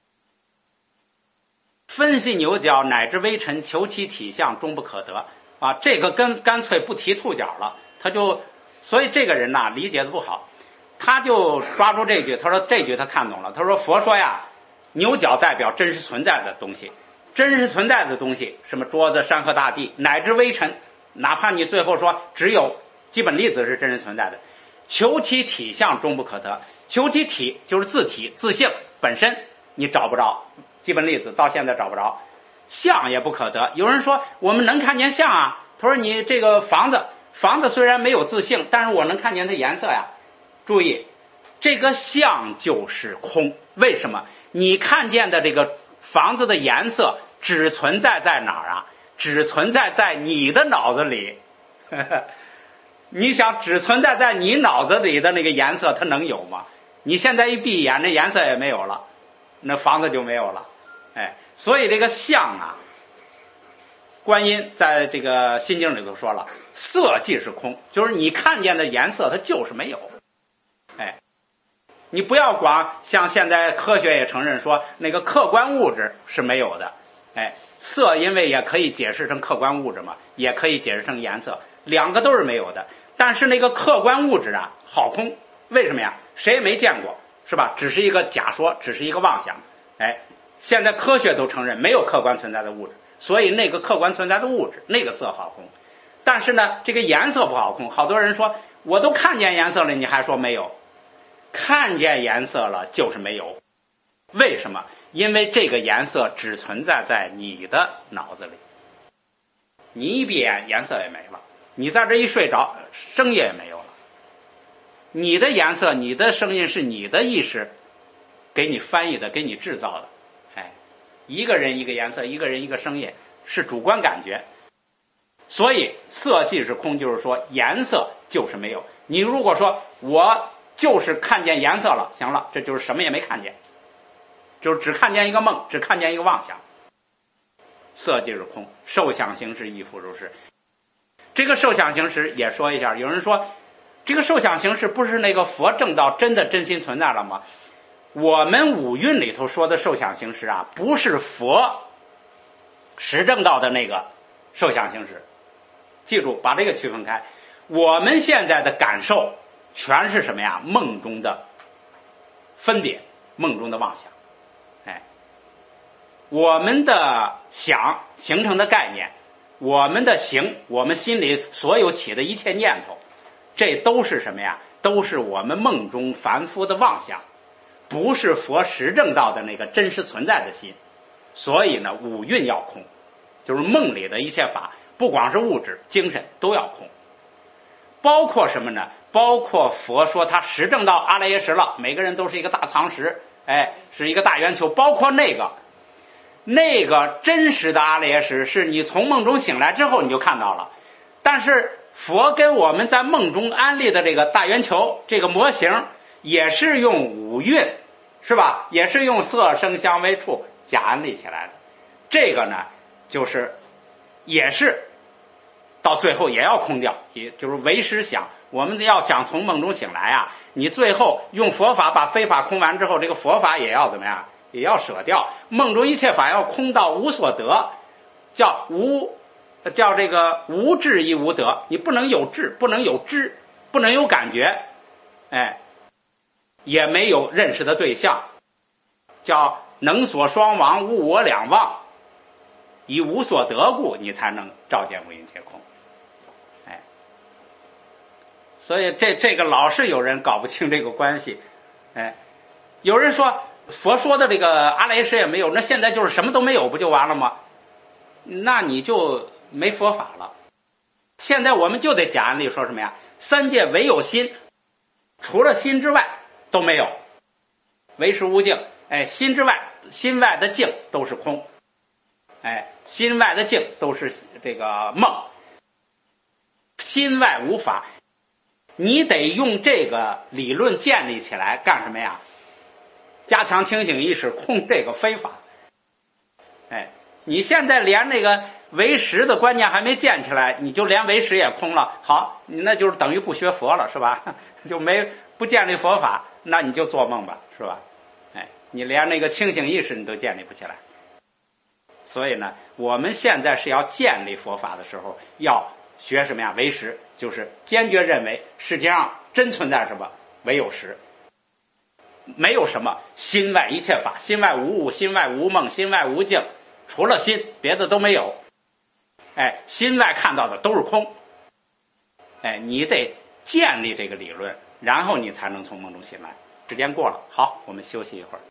[SPEAKER 1] 分析牛角乃至微尘，求其体相，终不可得啊！这个跟干脆不提兔角了，他就所以这个人呐理解的不好，他就抓住这句，他说这句他看懂了，他说佛说呀，牛角代表真实存在的东西，真实存在的东西，什么桌子、山河大地，乃至微尘，哪怕你最后说只有基本粒子是真实存在的，求其体相，终不可得。求其体就是自体自性本身，你找不着，基本粒子到现在找不着，相也不可得。有人说我们能看见相啊，他说你这个房子房子虽然没有自性，但是我能看见它颜色呀。注意，这个相就是空。为什么？你看见的这个房子的颜色只存在在哪儿啊？只存在在你的脑子里。你想只存在在你脑子里的那个颜色它能有吗？你现在一闭眼，那颜色也没有了，那房子就没有了。哎，所以这个相啊，观音在这个心经里头说了，色即是空，就是你看见的颜色它就是没有。哎，你不要光像现在科学也承认说那个客观物质是没有的。哎，色因为也可以解释成客观物质嘛，也可以解释成颜色，两个都是没有的。但是那个客观物质啊好空，为什么呀？谁也没见过，是吧？只是一个假说，只是一个妄想。哎，现在科学都承认没有客观存在的物质，所以那个客观存在的物质那个色好空。但是呢这个颜色不好空，好多人说我都看见颜色了，你还说没有？看见颜色了就是没有。为什么？因为这个颜色只存在在你的脑子里，你一闭眼颜色也没了，你在这一睡着声音也没有了。你的颜色你的声音是你的意识给你翻译的，给你制造的。哎，一个人一个颜色，一个人一个声音，是主观感觉。所以色即是空，就是说颜色就是没有。你如果说我就是看见颜色了，行了，这就是什么也没看见，就是只看见一个梦，只看见一个妄想。色即是空，受想行识亦复如是。这个受想行识也说一下，有人说这个受想行识不是那个佛正道真的真心存在了吗？我们五蕴里头说的受想行识啊，不是佛实证道的那个受想行识。记住，把这个区分开。我们现在的感受全是什么呀？梦中的分别，梦中的妄想。哎，我们的想形成的概念，我们的行，我们心里所有起的一切念头，这都是什么呀？都是我们梦中凡夫的妄想，不是佛实证道的那个真实存在的心。所以呢，五蕴要空，就是梦里的一切法，不光是物质精神都要空。包括什么呢？包括佛说他实证到阿赖耶识了，每个人都是一个大藏识，哎，是一个大圆球。包括那个那个真实的阿赖耶识，是你从梦中醒来之后你就看到了。但是佛跟我们在梦中安利的这个大圆球这个模型，也是用五蕴，是吧？也是用色声香味触假安利起来的。这个呢，就是也是到最后也要空掉，也就是唯识想。我们要想从梦中醒来啊，你最后用佛法把非法空完之后，这个佛法也要怎么样？也要舍掉。梦中一切法要空到无所得，叫无，叫这个无智亦无得。你不能有智，不能有知，不能有感觉，哎，也没有认识的对象，叫能所双亡，物我两忘。 以无所得故，你才能照见五蕴皆空。哎，所以这这个老是有人搞不清这个关系。哎，有人说佛说的这个阿赖耶识也没有，那现在就是什么都没有，不就完了吗？那你就没佛法了。现在我们就得讲案例，说什么呀？三界唯有心，除了心之外都没有，唯识无境。哎，心之外，心外的境都是空。哎，心外的境都是这个梦，心外无法。你得用这个理论建立起来干什么呀？加强清醒意识，控这个非法。哎，你现在连那个唯识的观念还没建起来，你就连唯识也空了，好，你那就是等于不学佛了，是吧？就没不建立佛法，那你就做梦吧，是吧？哎，你连那个清醒意识你都建立不起来。所以呢，我们现在是要建立佛法的时候，要学什么呀？唯识，就是坚决认为世界上真存在什么？唯有识，没有什么心外一切法，心外无物，心外无梦，心外无境，除了心，别的都没有。哎，心外看到的都是空。哎，你得建立这个理论，然后你才能从梦中醒来。时间过了，好，我们休息一会儿。